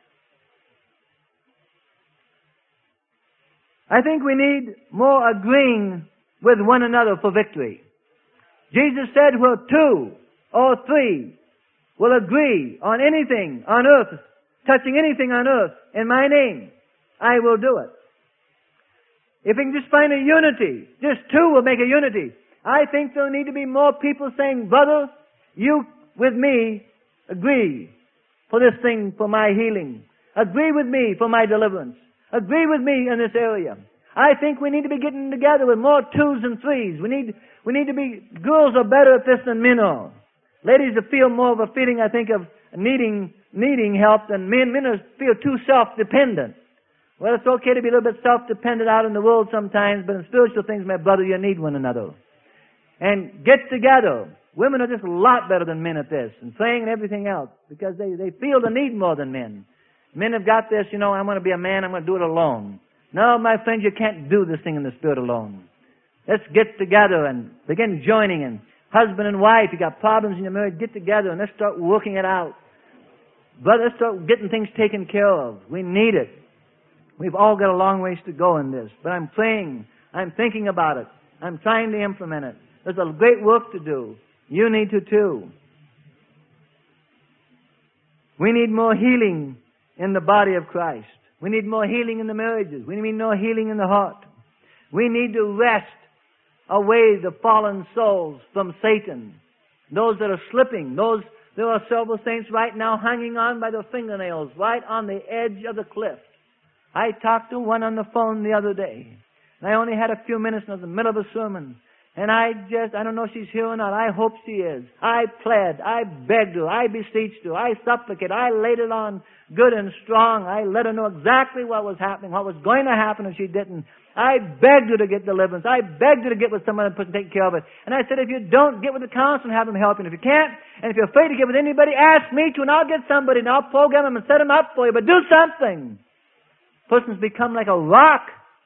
I think we need more agreeing with one another for victory. Jesus said, well, two or three will agree on anything on earth, touching anything on earth in my name, I will do it. If we can just find a unity, just two will make a unity. I think there'll need to be more people saying, brother, you with me agree for this thing, for my healing. Agree with me for my deliverance. Agree with me in this area. I think we need to be getting together with more twos and threes. We need, we need to be, girls are better at this than men are. Ladies feel more of a feeling, I think, of needing, needing help than men. Men feel too self-dependent. Well, it's okay to be a little bit self-dependent out in the world sometimes, but in spiritual things, my brother, you need one another. And get together. Women are just a lot better than men at this, and praying and everything else, because they, they feel the need more than men. Men have got this, you know, I'm going to be a man, I'm going to do it alone. No, my friends, you can't do this thing in the Spirit alone. Let's get together and begin joining in. Husband and wife, you got problems in your marriage, get together and let's start working it out. Brother, let's start getting things taken care of. We need it. We've all got a long ways to go in this. But I'm praying. I'm thinking about it. I'm trying to implement it. There's a great work to do. You need to too. We need more healing in the body of Christ. We need more healing in the marriages. We need more healing in the heart. We need to wrest away the fallen souls from Satan. Those that are slipping. Those, there are several saints right now hanging on by their fingernails, right on the edge of the cliff. I talked to one on the phone the other day, and I only had a few minutes in the middle of a sermon, and I just, I don't know if she's here or not. I hope she is. I pled, I begged her, I beseeched her, I supplicated, I laid it on good and strong. I let her know exactly what was happening, what was going to happen if she didn't. I begged her to get deliverance. I begged her to get with someone and take care of it. And I said, if you don't, get with the counselor and have them help you. And if you can't, and if you're afraid to get with anybody, ask me to, and I'll get somebody, and I'll program them and set them up for you. But do something. Person's become like a rock.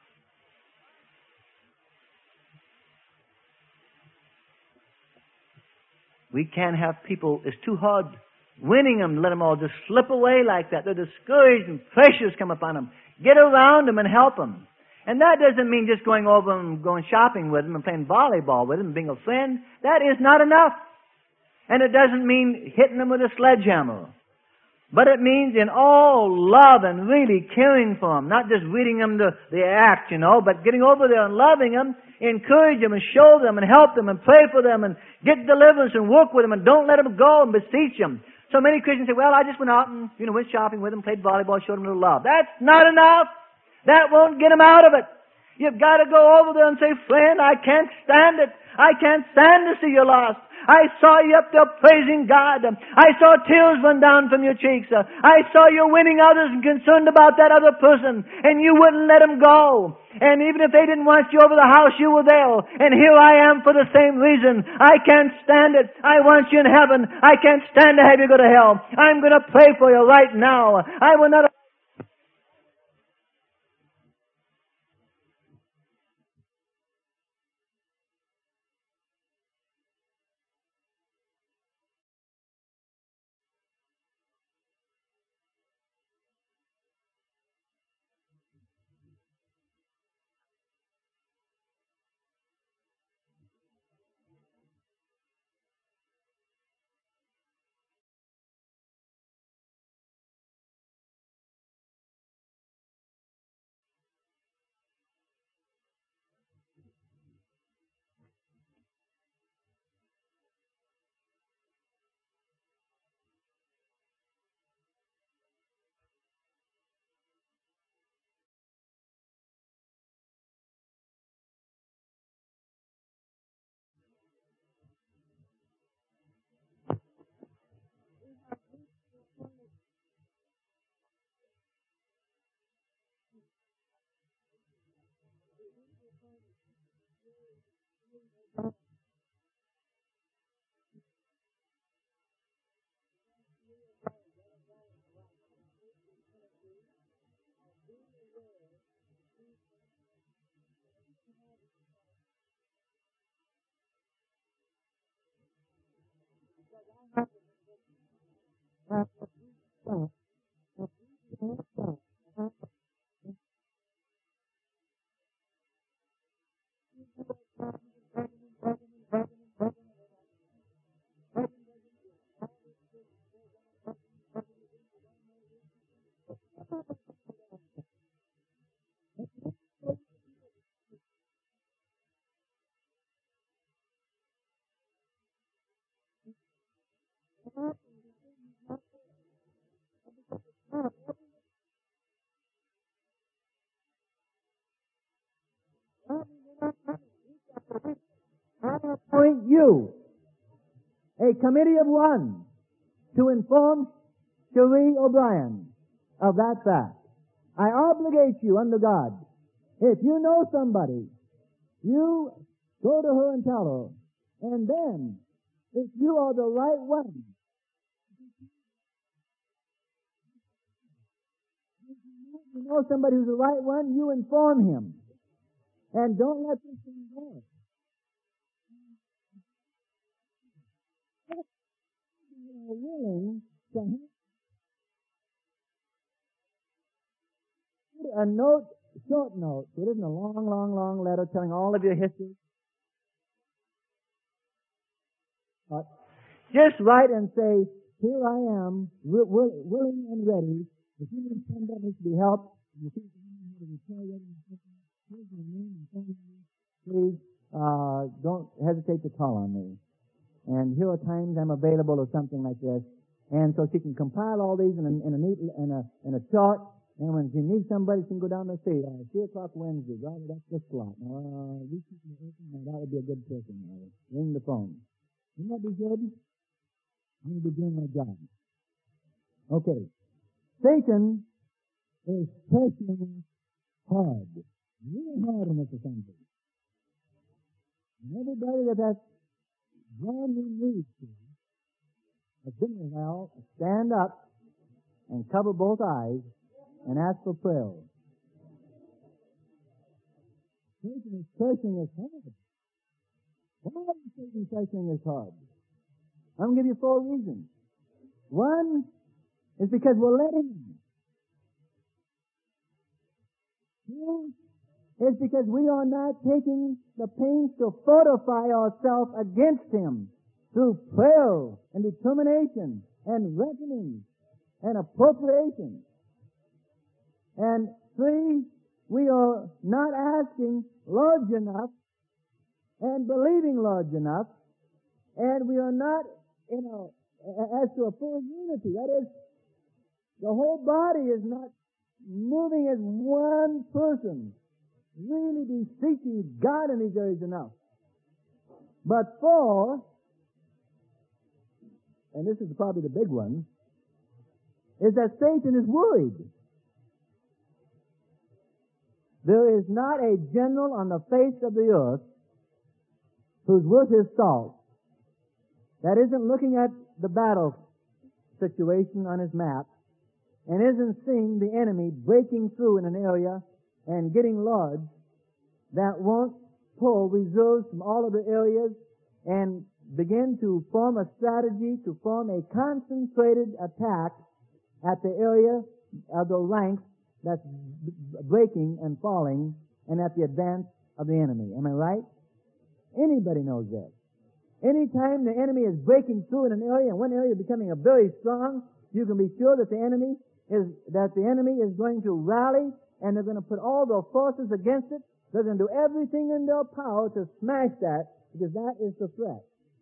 We can't have people, it's too hard winning them, let them all just slip away like that. They're discouraged and pressures come upon them. Get around them and help them. And that doesn't mean just going over and going shopping with them and playing volleyball with them and being a friend. That is not enough. And it doesn't mean hitting them with a sledgehammer. But it means in all love and really caring for them, not just reading them the, the act, you know, but getting over there and loving them, encourage them and show them and help them and pray for them and get deliverance and work with them and don't let them go and beseech them. So many Christians say, well, I just went out and, you know, went shopping with them, played volleyball, showed them a little love. That's not enough. That won't get them out of it. You've got to go over there and say, friend, I can't stand it. I can't stand to see you lost. I saw you up there praising God. I saw tears run down from your cheeks. I saw you winning others and concerned about that other person, and you wouldn't let them go. And even if they didn't want you over the house, you were there. And here I am for the same reason. I can't stand it. I want you in heaven. I can't stand to have you go to hell. I'm going to pray for you right now. I will not... appoint you a committee of one to inform Cherie O'Brien of that fact. I obligate you under God. If you know somebody, you go to her and tell her. And then, if you are the right one, if you know somebody who's the right one, you inform him. And don't let this thing go. You are willing to have a note, short note. It isn't a long, long, long letter telling all of your history. But just write and say, here I am, wi- wi- willing and ready. If you need somebody to be helped, you think you know how to retire, here's my name and phone number. Please, uh, don't hesitate to call on me. And here are times I'm available or something like this. And so she can compile all these in a, in a neat, in a, in a chart. And when she needs somebody, she can go down and say, uh, three o'clock Wednesday, right? That's the slot. Uh, you keep me open, now that would be a good person. Uh, ring the phone. Wouldn't that be good? I'm going to be doing my job. Okay. Satan is pressing hard. Really hard on this assembly. And everybody that has brand new news to has been in hell, stand up and cover both eyes and ask for prayer. Satan is pressing us hard. Why is Satan pressing us hard? I'm going to give you four reasons. One is because we're letting him. Two is because we are not taking the pains to fortify ourselves against him through prayer and determination and reckoning and appropriation. And three, we are not asking large enough and believing large enough, and we are not, you know, as to a full unity. That is, the whole body is not moving as one person, really beseeching God in these areas enough. But four, and this is probably the big one, is that Satan is worried. There is not a general on the face of the earth who's worth his salt that isn't looking at the battle situation on his map and isn't seeing the enemy breaking through in an area and getting large, that won't pull reserves from all of the areas and begin to form a strategy to form a concentrated attack at the area of the ranks that's breaking and falling and at the advance of the enemy. Am I right? Anybody knows that. Anytime the enemy is breaking through in an area and one area becoming a very strong, you can be sure that the enemy is that the enemy is going to rally, and they're going to put all their forces against it. They're going to do everything in their power to smash that, because that is the threat.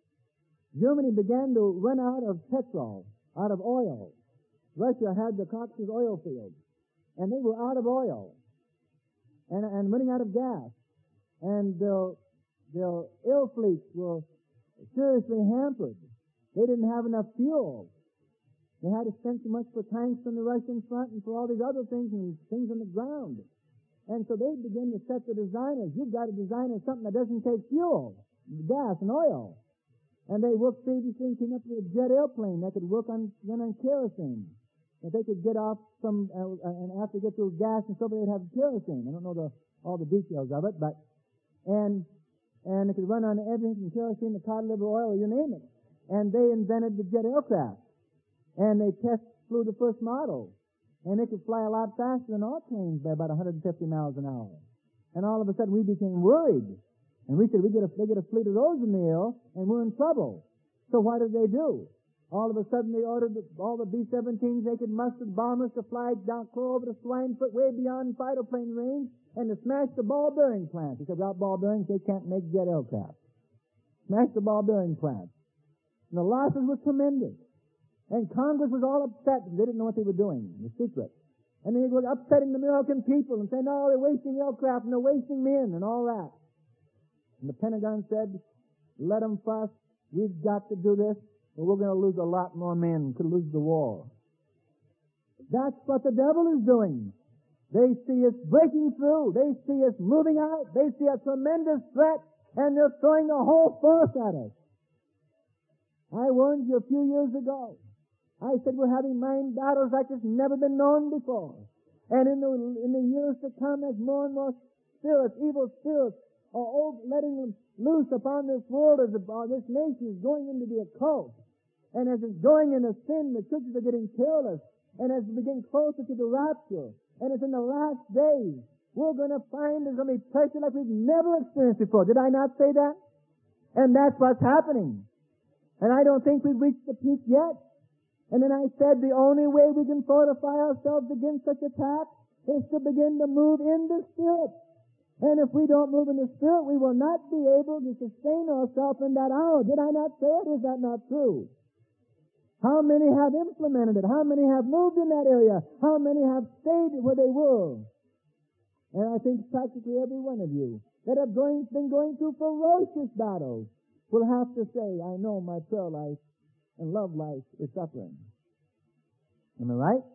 Germany began to run out of petrol, out of oil. Russia had the Caucasus oil fields, and they were out of oil and, and running out of gas. And their, their air fleets were seriously hampered. They didn't have enough fuel. They had to spend so much for tanks on the Russian front and for all these other things and things on the ground. And so they began to set the designers. You've got to design something that doesn't take fuel, gas and oil. And they worked previously and came up with a jet airplane that could work on, run on kerosene. That they could get off from, uh, and after get through gas and so forth, they'd have kerosene. I don't know the, all the details of it, but, and, and it could run on everything from kerosene to cod liver oil, you name it. And they invented the jet aircraft. And they test flew the first model. And it could fly a lot faster than our planes by about one hundred fifty miles an hour. And all of a sudden we became worried. And we said, we get a, they get a fleet of those in the air, and we're in trouble. So what did they do? All of a sudden they ordered all the B seventeens they could muster, bombers to fly down, clear over the swine foot, way beyond fighter plane range, and to smash the ball bearing plant. Because without ball bearings they can't make jet aircraft. Smash the ball bearing plant. And the losses were tremendous. And Congress was all upset. They didn't know what they were doing, the secret. And they were upsetting the American people and saying, no, they're wasting aircraft and they're wasting men and all that. And the Pentagon said, let them fuss. We've got to do this, or we're going to lose a lot more men. Could lose the war. That's what the devil is doing. They see us breaking through. They see us moving out. They see a tremendous threat, and they're throwing the whole force at us. I warned you a few years ago. I said we're having mind battles like it's never been known before. And in the, in the years to come, as more and more spirits, evil spirits, are over, letting them loose upon this world, as the, uh, this nation is going into the occult. And as it's going into sin, the churches are getting careless. And as we begin closer to the rapture, and it's in the last days, we're going to find there's going to be pressure like we've never experienced before. Did I not say that? And that's what's happening. And I don't think we've reached the peak yet. And then I said the only way we can fortify ourselves against such attack is to begin to move in the Spirit. And if we don't move in the Spirit, we will not be able to sustain ourselves in that hour. Did I not say it? Is that not true? How many have implemented it? How many have moved in that area? How many have stayed where they were? And I think practically every one of you that have going, been going through ferocious battles will have to say, I know my prayer life and love life is suffering. Am I right?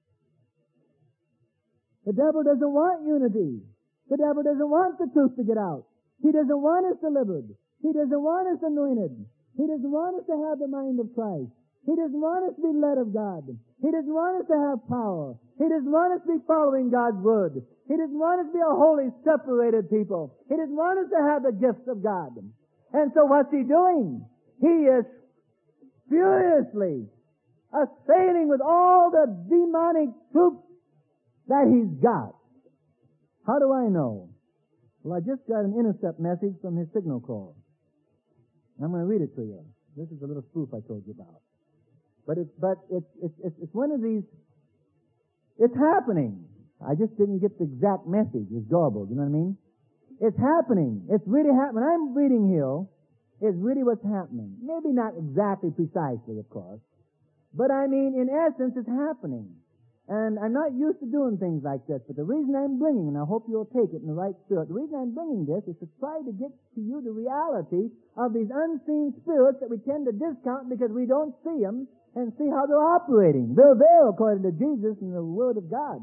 The devil doesn't want unity. The devil doesn't want the truth to get out. He doesn't want us delivered. He doesn't want us anointed. He doesn't want us to have the mind of Christ. He doesn't want us to be led of God. He doesn't want us to have power. He doesn't want us to be following God's word. He doesn't want us to be a holy, separated people. He doesn't want us to have the gifts of God. And so what's he doing? He is furiously assailing with all the demonic troops that he's got. How do I know? Well, I just got an intercept message from his signal call. I'm going to read it to you. This is a little spoof I told you about. But it's, but it's, it's, it's, it's one of these, it's happening. I just didn't get the exact message. It's garbled, you know what I mean? It's happening. It's really happening. I'm reading here. It's really what's happening. Maybe not exactly precisely, of course. But I mean, in essence, it's happening. And I'm not used to doing things like this, but the reason I'm bringing, and I hope you'll take it in the right spirit, the reason I'm bringing this is to try to get to you the reality of these unseen spirits that we tend to discount because we don't see them and see how they're operating. They're there according to Jesus and the Word of God.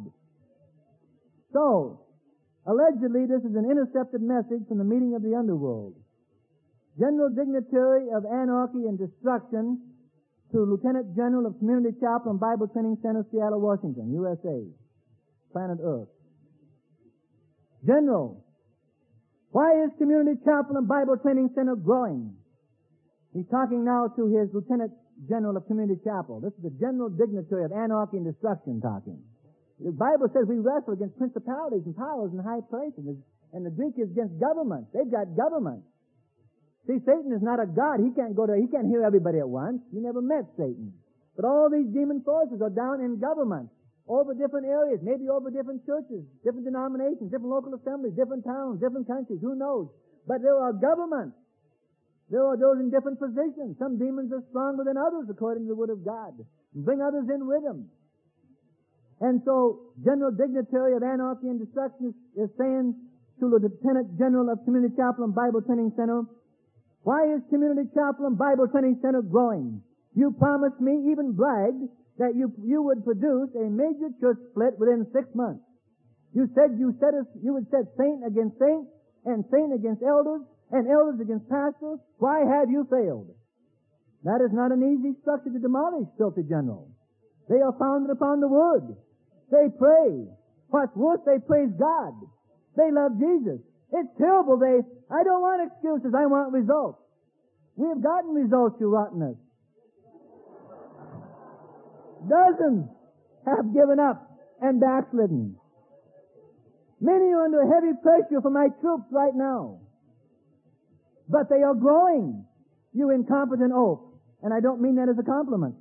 So, allegedly, this is an intercepted message from the meeting of the underworld. General Dignitary of Anarchy and Destruction to Lieutenant General of Community Chapel and Bible Training Center, Seattle, Washington, U S A, planet Earth. General, why is Community Chapel and Bible Training Center growing? He's talking now to his Lieutenant General of Community Chapel. This is the General Dignitary of Anarchy and Destruction talking. The Bible says we wrestle against principalities and powers in high places, and the Greek is against governments. They've got governments. See, Satan is not a god. He can't go to, he can't hear everybody at once. You never met Satan. But all these demon forces are down in government, over different areas, maybe over different churches, different denominations, different local assemblies, different towns, different countries, who knows. But there are governments. There are those in different positions. Some demons are stronger than others, according to the Word of God. Bring others in with them. And so, General Dignitary of Anarchy and Destruction is, is saying to the Lieutenant General of Community Chapel and Bible Training Center, why is Community Chapel and Bible Training Center growing? You promised me, even bragged, that you, you would produce a major church split within six months. You said you set us, you would set saint against saint, and saint against elders, and elders against pastors. Why have you failed? That is not an easy structure to demolish, filthy general. They are founded upon the Word. They pray. What's worse, they praise God. They love Jesus. It's terrible. They, I don't want excuses. I want results. We have gotten results, you rottenness. Dozens have given up and backslidden. Many are under heavy pressure from my troops right now. But they are growing, you incompetent oaf. And I don't mean that as a compliment.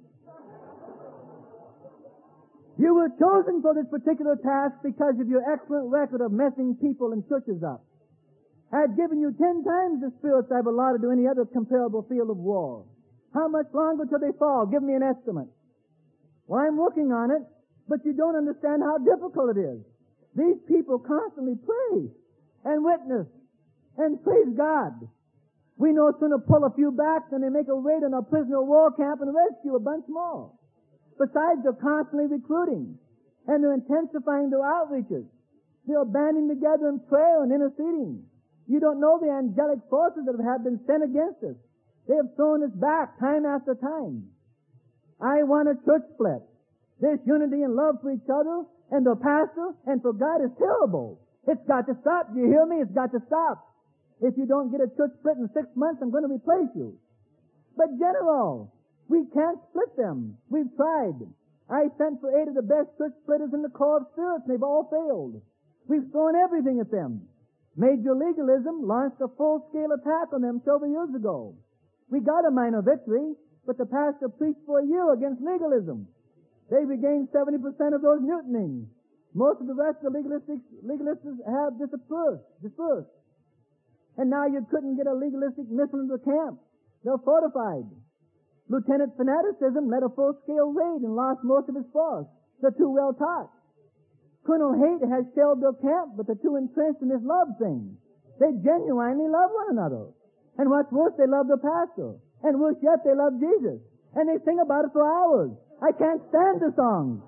You were chosen for this particular task because of your excellent record of messing people and churches up. I have given you ten times the spirits I've allotted to any other comparable field of war. How much longer till they fall? Give me an estimate. Well, I'm working on it, but you don't understand how difficult it is. These people constantly pray and witness and praise God. We no sooner pull a few back than they make a raid on a prisoner of war camp and rescue a bunch more. Besides, they're constantly recruiting, and they're intensifying their outreaches. They're banding together in prayer and interceding. You don't know the angelic forces that have been sent against us. They have thrown us back time after time. I want a church split. This unity and love for each other and the pastor and for God is terrible. It's got to stop. Do you hear me? It's got to stop. If you don't get a church split in six months, I'm going to replace you. But General, we can't split them. We've tried. I sent for eight of the best church splitters in the Corps of Spirits, and they've all failed. We've thrown everything at them. Major legalism launched a full-scale attack on them several years ago. We got a minor victory, but the pastor preached for a year against legalism. They regained seventy percent of those mutinying. Most of the rest of the legalistic, legalists have dispersed, dispersed. And now you couldn't get a legalistic missile into the camp. They're fortified. Lieutenant Fanaticism led a full-scale raid and lost most of his force. They're too well taught. Colonel Hate has shelled their camp, but they're too entrenched in this love thing. They genuinely love one another. And what's worse, they love the pastor. And worse yet, they love Jesus. And they sing about it for hours. I can't stand the songs.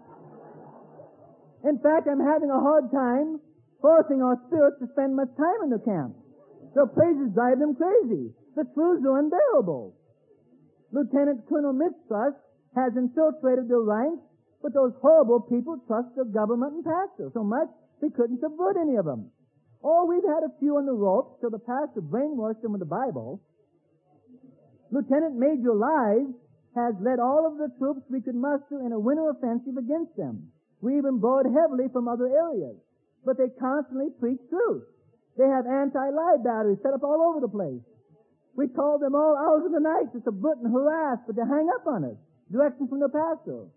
In fact, I'm having a hard time forcing our spirits to spend much time in the camp. Their praises drive them crazy. The truths are unbearable. Lieutenant Colonel Mistrust has infiltrated their ranks, but those horrible people trust their government and pastor so much they couldn't subvert any of them. Oh, we've had a few on the ropes till the pastor brainwashed them with the Bible. Lieutenant Major Lies has led all of the troops we could muster in a winter offensive against them. We even borrowed heavily from other areas, but they constantly preach truth. They have anti-lie batteries set up all over the place. We call them all hours of the night to subvert and harass, but they hang up on us. Direction from the pastor.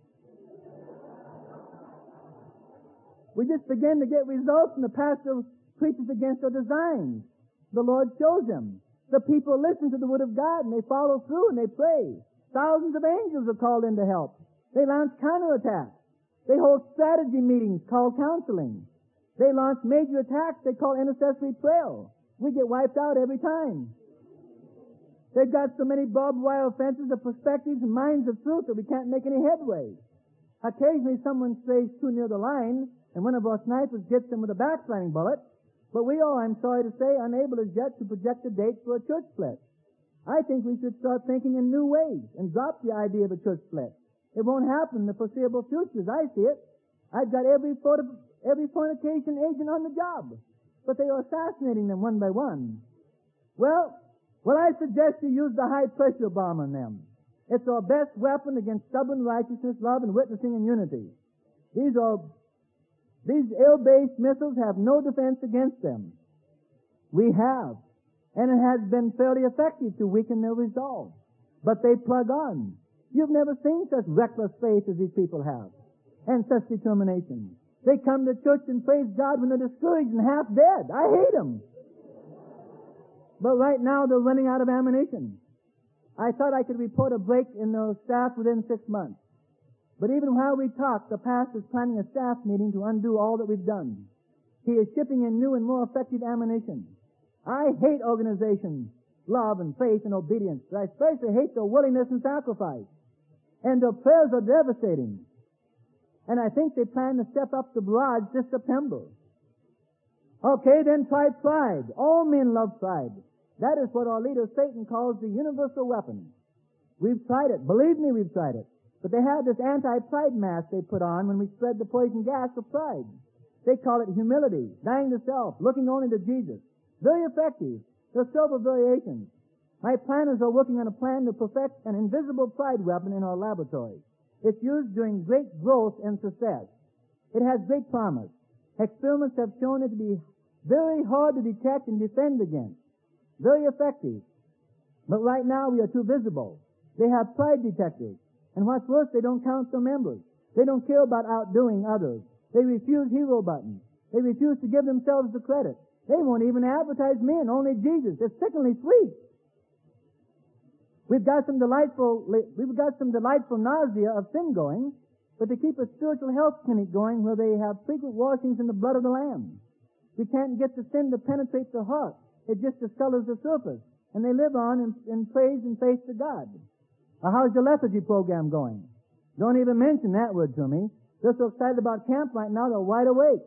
We just begin to get results, and the pastor preaches against our designs. The Lord shows them. The people listen to the Word of God, and they follow through, and they pray. Thousands of angels are called in to help. They launch counterattacks. They hold strategy meetings called counseling. They launch major attacks they call intercessory prayer. We get wiped out every time. They've got so many barbed wire fences of perspectives and minds of truth that we can't make any headway. Occasionally someone strays too near the line, and one of our snipers gets them with a backsliding bullet, but we are, I'm sorry to say, unable as yet to project a date for a church split. I think we should start thinking in new ways and drop the idea of a church split. It won't happen in the foreseeable future as I see it. I've got every photo, every fornication agent on the job, but they are assassinating them one by one. Well, well, I suggest you use the high-pressure bomb on them. It's our best weapon against stubborn righteousness, love, and witnessing in unity. These are, these air-based missiles have no defense against them. We have. And it has been fairly effective to weaken their resolve. But they plug on. You've never seen such reckless faith as these people have. And such determination. They come to church and praise God when they're discouraged and half dead. I hate them. But right now they're running out of ammunition. I thought I could report a break in the staff within six months. But even while we talk, the pastor is planning a staff meeting to undo all that we've done. He is shipping in new and more effective ammunition. I hate organization, love and faith and obedience. But I especially hate their willingness and sacrifice. And their prayers are devastating. And I think they plan to step up the barrage this September. Okay, then try pride. All men love pride. That is what our leader Satan calls the universal weapon. We've tried it. Believe me, we've tried it. But they have this anti-pride mask they put on when we spread the poison gas of pride. They call it humility, dying to self, looking only to Jesus. Very effective. There's several variations. My planners are working on a plan to perfect an invisible pride weapon in our laboratory. It's used during great growth and success. It has great promise. Experiments have shown it to be very hard to detect and defend against. Very effective. But right now we are too visible. They have pride detectors. And what's worse, they don't count their members. They don't care about outdoing others. They refuse hero buttons. They refuse to give themselves the credit. They won't even advertise men, only Jesus. It's sickeningly sweet. We've got some delightful, we've got some delightful nausea of sin going, but they keep a spiritual health clinic going where they have frequent washings in the blood of the Lamb. We can't get the sin to penetrate the heart. It just discolors the surface. And they live on in, in praise and faith to God. Now, how's your lethargy program going? Don't even mention that word to me. They're so excited about camp right now, they're wide awake.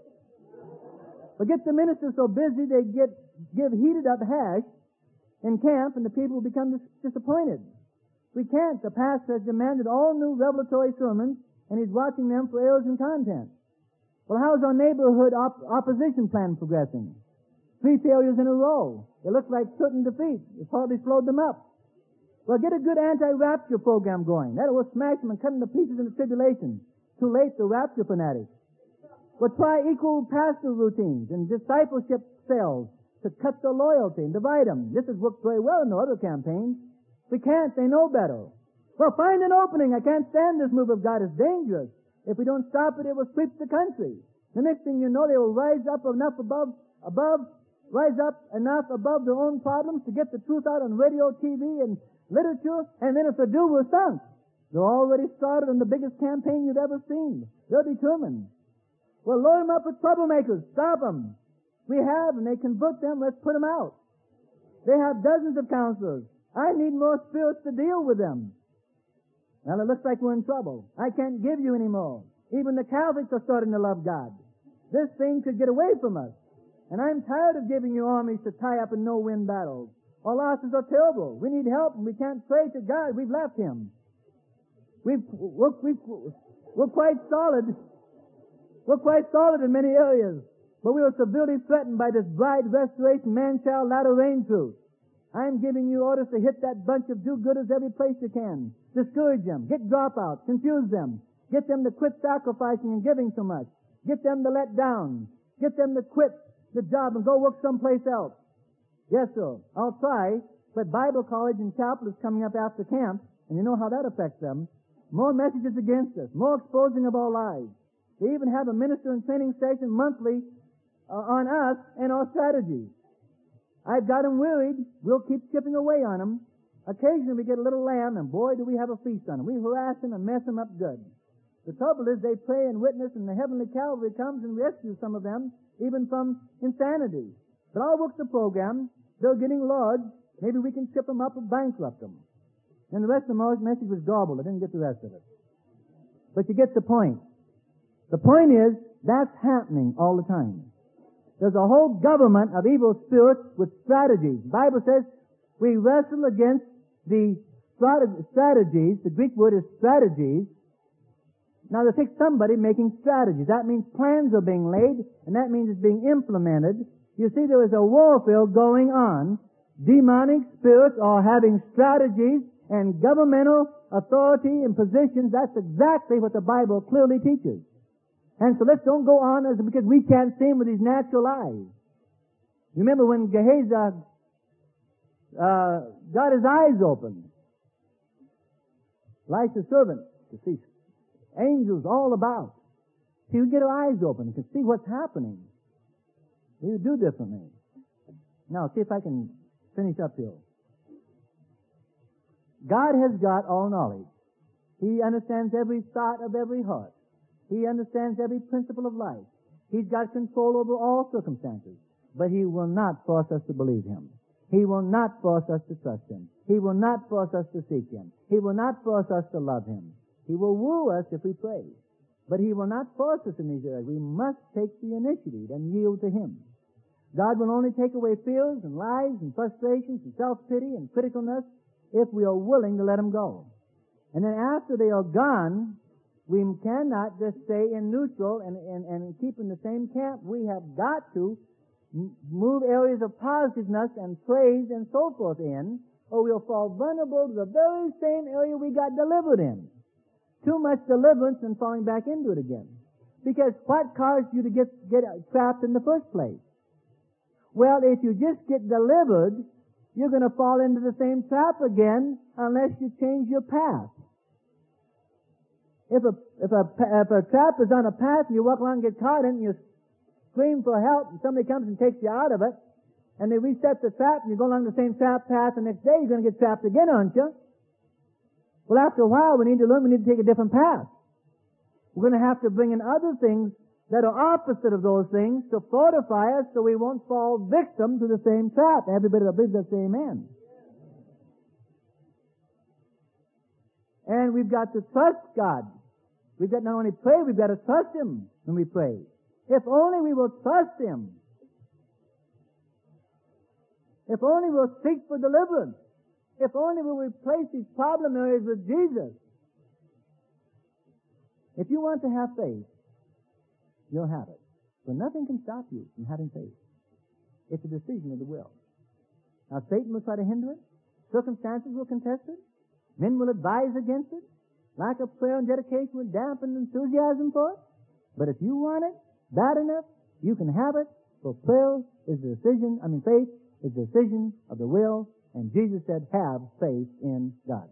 But get the ministers so busy they get give heated up hash in camp and the people will become dis- disappointed. We can't. The pastor has demanded all new revelatory sermons and he's watching them for errors in content. Well, how's our neighborhood op- opposition plan progressing? Three failures in a row. It looks like certain defeat. It's hardly slowed them up. Well, get a good anti-rapture program going. That will smash them and cut them to pieces in the tribulation. Too late, the rapture fanatics. Well, try equal pastor routines and discipleship cells to cut their loyalty and divide them. This has worked very well in the other campaigns. We can't. They know better. Well, find an opening. I can't stand this move of God. It's dangerous. If we don't stop it, it will sweep the country. The next thing you know, they will rise up enough above, above, rise up enough above their own problems to get the truth out on radio, T V, and literature, and then if they do, we're sunk. They're already started on the biggest campaign you've ever seen. They're determined. Well, load them up with troublemakers. Stop them. We have, and they convert them. Let's put them out. They have dozens of counselors. I need more spirits to deal with them. Well, it looks like we're in trouble. I can't give you any more. Even the Catholics are starting to love God. This thing could get away from us. And I'm tired of giving you armies to tie up in no-win battles. Our losses are terrible. We need help, and we can't pray to God. We've left Him. We've, we're, we've, we're quite solid. We're quite solid in many areas. But we are severely threatened by this bride restoration, man-child, latter rain truth. I'm giving you orders to hit that bunch of do-gooders every place you can. Discourage them. Get dropouts. Confuse them. Get them to quit sacrificing and giving so much. Get them to let down. Get them to quit the job and go work someplace else. Yes, sir. I'll try, but Bible college and chapel is coming up after camp, and you know how that affects them. More messages against us, more exposing of our lives. They even have a minister and training session monthly uh, on us and our strategies. I've got them worried. We'll keep chipping away on them. Occasionally we get a little lamb, and boy, do we have a feast on them. We harass them and mess them up good. The trouble is they pray and witness, and the heavenly cavalry comes and rescues some of them, even from insanity. But I'll work the program. They're getting lodged. Maybe we can chip them up or bankrupt them. And the rest of the message was garbled. I didn't get the rest of it. But you get the point. The point is, that's happening all the time. There's a whole government of evil spirits with strategies. The Bible says we wrestle against the strategies. The Greek word is strategies. Now, there takes somebody making strategies. That means plans are being laid, and that means it's being implemented. You see, there is a warfare going on. Demonic spirits are having strategies, and governmental authority and positions. That's exactly what the Bible clearly teaches. And so let's don't go on as because we can't see him with his natural eyes. Remember when Gehazi uh, got his eyes open, Elisha's servant, to see angels all about. He would get her eyes open and could see what's happening. He would do differently. Now, see if I can finish up here. God has got all knowledge. He understands every thought of every heart. He understands every principle of life. He's got control over all circumstances. But He will not force us to believe Him. He will not force us to trust Him. He will not force us to seek Him. He will not force us to love Him. He will woo us if we pray. But He will not force us in these areas. We must take the initiative and yield to Him. God will only take away fears and lies and frustrations and self-pity and criticalness if we are willing to let them go. And then after they are gone, we cannot just stay in neutral and, and, and keep in the same camp. We have got to move areas of positiveness and praise and so forth in, or we'll fall vulnerable to the very same area we got delivered in. Too much deliverance and falling back into it again. Because what caused you to get, get trapped in the first place? Well, if you just get delivered, you're going to fall into the same trap again unless you change your path. If a, if a, if a trap is on a path and you walk along and get caught in it and you scream for help and somebody comes and takes you out of it and they reset the trap and you go along the same trap path, the next day you're going to get trapped again, aren't you? Well, after a while we need to learn we need to take a different path. We're going to have to bring in other things that are opposite of those things to fortify us so we won't fall victim to the same trap. Everybody that believes that say amen. And we've got to trust God. We've got to not only pray, we've got to trust Him when we pray. If only we will trust Him. If only we'll seek for deliverance. If only we'll replace these problem areas with Jesus. If you want to have faith, you'll have it. So nothing can stop you from having faith. It's a decision of the will. Now Satan will try to hinder it. Circumstances will contest it. Men will advise against it. Lack of prayer and dedication will dampen enthusiasm for it. But if you want it bad enough, you can have it. For prayer is the decision, I mean faith is the decision of the will. And Jesus said, have faith in God.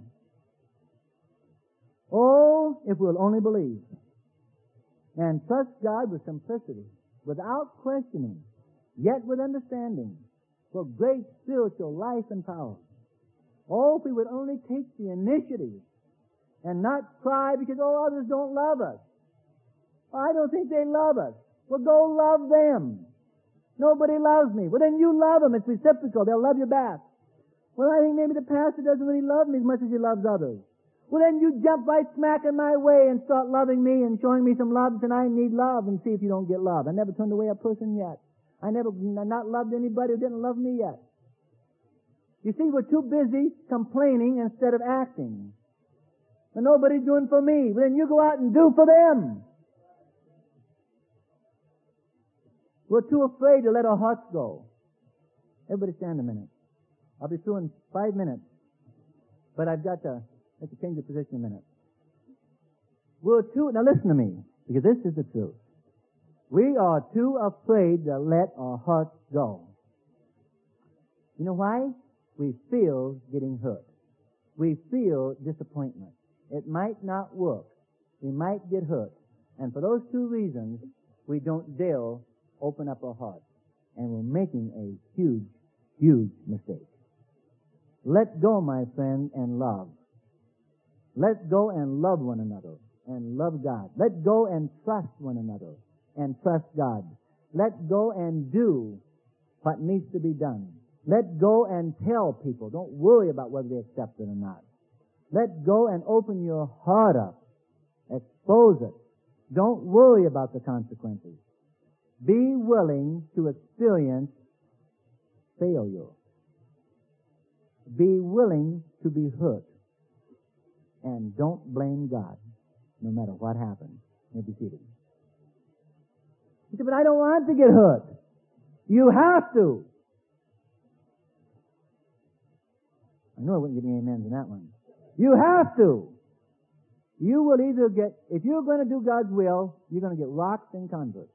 Oh, if we'll only believe. And trust God with simplicity, without questioning, yet with understanding, for great spiritual life and power. Oh, if we would only take the initiative and not cry because, oh, others don't love us. I don't think they love us. Well, go love them. Nobody loves me. Well, then you love them. It's reciprocal. They'll love you back. Well, I think maybe the pastor doesn't really love me as much as he loves others. Well, then you jump right smack in my way and start loving me and showing me some love, and I need love, and see if you don't get love. I never turned away a person yet. I never not loved anybody who didn't love me yet. You see, we're too busy complaining instead of acting. And nobody's doing for me. Well, then you go out and do for them. We're too afraid to let our hearts go. Everybody stand a minute. I'll be through in five minutes. But I've got to, have to change the position a minute. We're too, now listen to me, because this is the truth. We are too afraid to let our hearts go. You know why? We feel getting hurt. We feel disappointment. It might not work. We might get hurt. And for those two reasons, we don't dare open up our hearts. And we're making a huge, huge mistake. Let go, my friend, and love. Let go and love one another and love God. Let go and trust one another and trust God. Let go and do what needs to be done. Let go and tell people. Don't worry about whether they accept it or not. Let go and open your heart up. Expose it. Don't worry about the consequences. Be willing to experience failure. Be willing to be hurt. And don't blame God, no matter what happens. You may be seated. He said, but I don't want to get hurt. You have to. I know I wouldn't get any amens in that one. You have to. You will either get, if you're going to do God's will, you're going to get rocked and converts.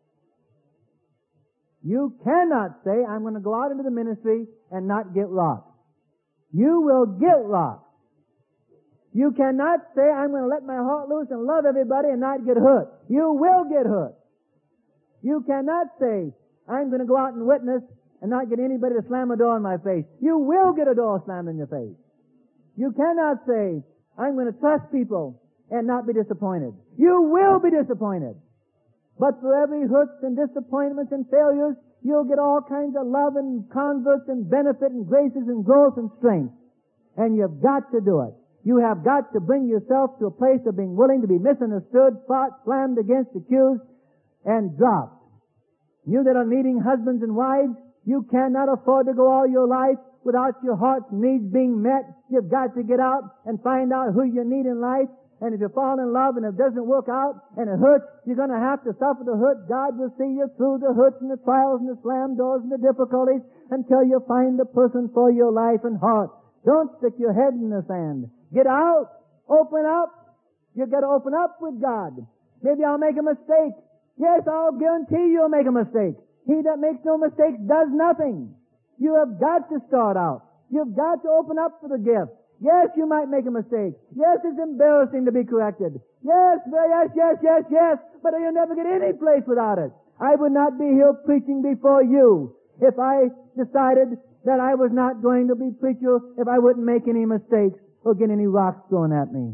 You cannot say, I'm going to go out into the ministry and not get rocked. You will get rocked. You cannot say, I'm going to let my heart loose and love everybody and not get hurt. You will get hurt. You cannot say, I'm going to go out and witness and not get anybody to slam a door in my face. You will get a door slammed in your face. You cannot say, I'm going to trust people and not be disappointed. You will be disappointed. But for every hurts and disappointments and failures, you'll get all kinds of love and converts and benefit and graces and growth and strength. And you've got to do it. You have got to bring yourself to a place of being willing to be misunderstood, fought, slammed against, accused, and dropped. You that are needing husbands and wives, you cannot afford to go all your life without your heart's needs being met. You've got to get out and find out who you need in life. And if you fall in love and it doesn't work out and it hurts, you're going to have to suffer the hurt. God will see you through the hurts and the trials and the slam doors and the difficulties until you find the person for your life and heart. Don't stick your head in the sand. Get out. Open up. You've got to open up with God. Maybe I'll make a mistake. Yes, I'll guarantee you'll make a mistake. He that makes no mistakes does nothing. You have got to start out. You've got to open up for the gift. Yes, you might make a mistake. Yes, it's embarrassing to be corrected. Yes, yes, yes, yes, yes, but you'll never get any place without it. I would not be here preaching before you if I decided that I was not going to be preacher if I wouldn't make any mistakes or get any rocks thrown at me.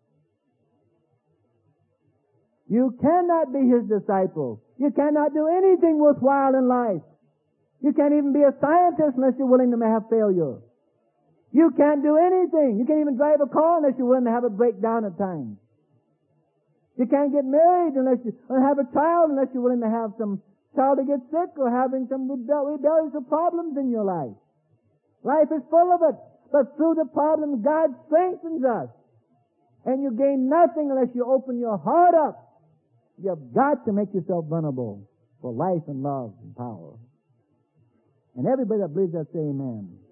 You cannot be His disciple. You cannot do anything worthwhile in life. You can't even be a scientist unless you're willing to have failure. You can't do anything. You can't even drive a car unless you're willing to have it break down at times. You can't get married unless you or have a child unless you're willing to have some child to get sick or having some rebell- rebellious problems in your life. Life is full of it. But through the problems, God strengthens us. And you gain nothing unless you open your heart up. You've got to make yourself vulnerable for life and love and power. And everybody that believes that, say amen.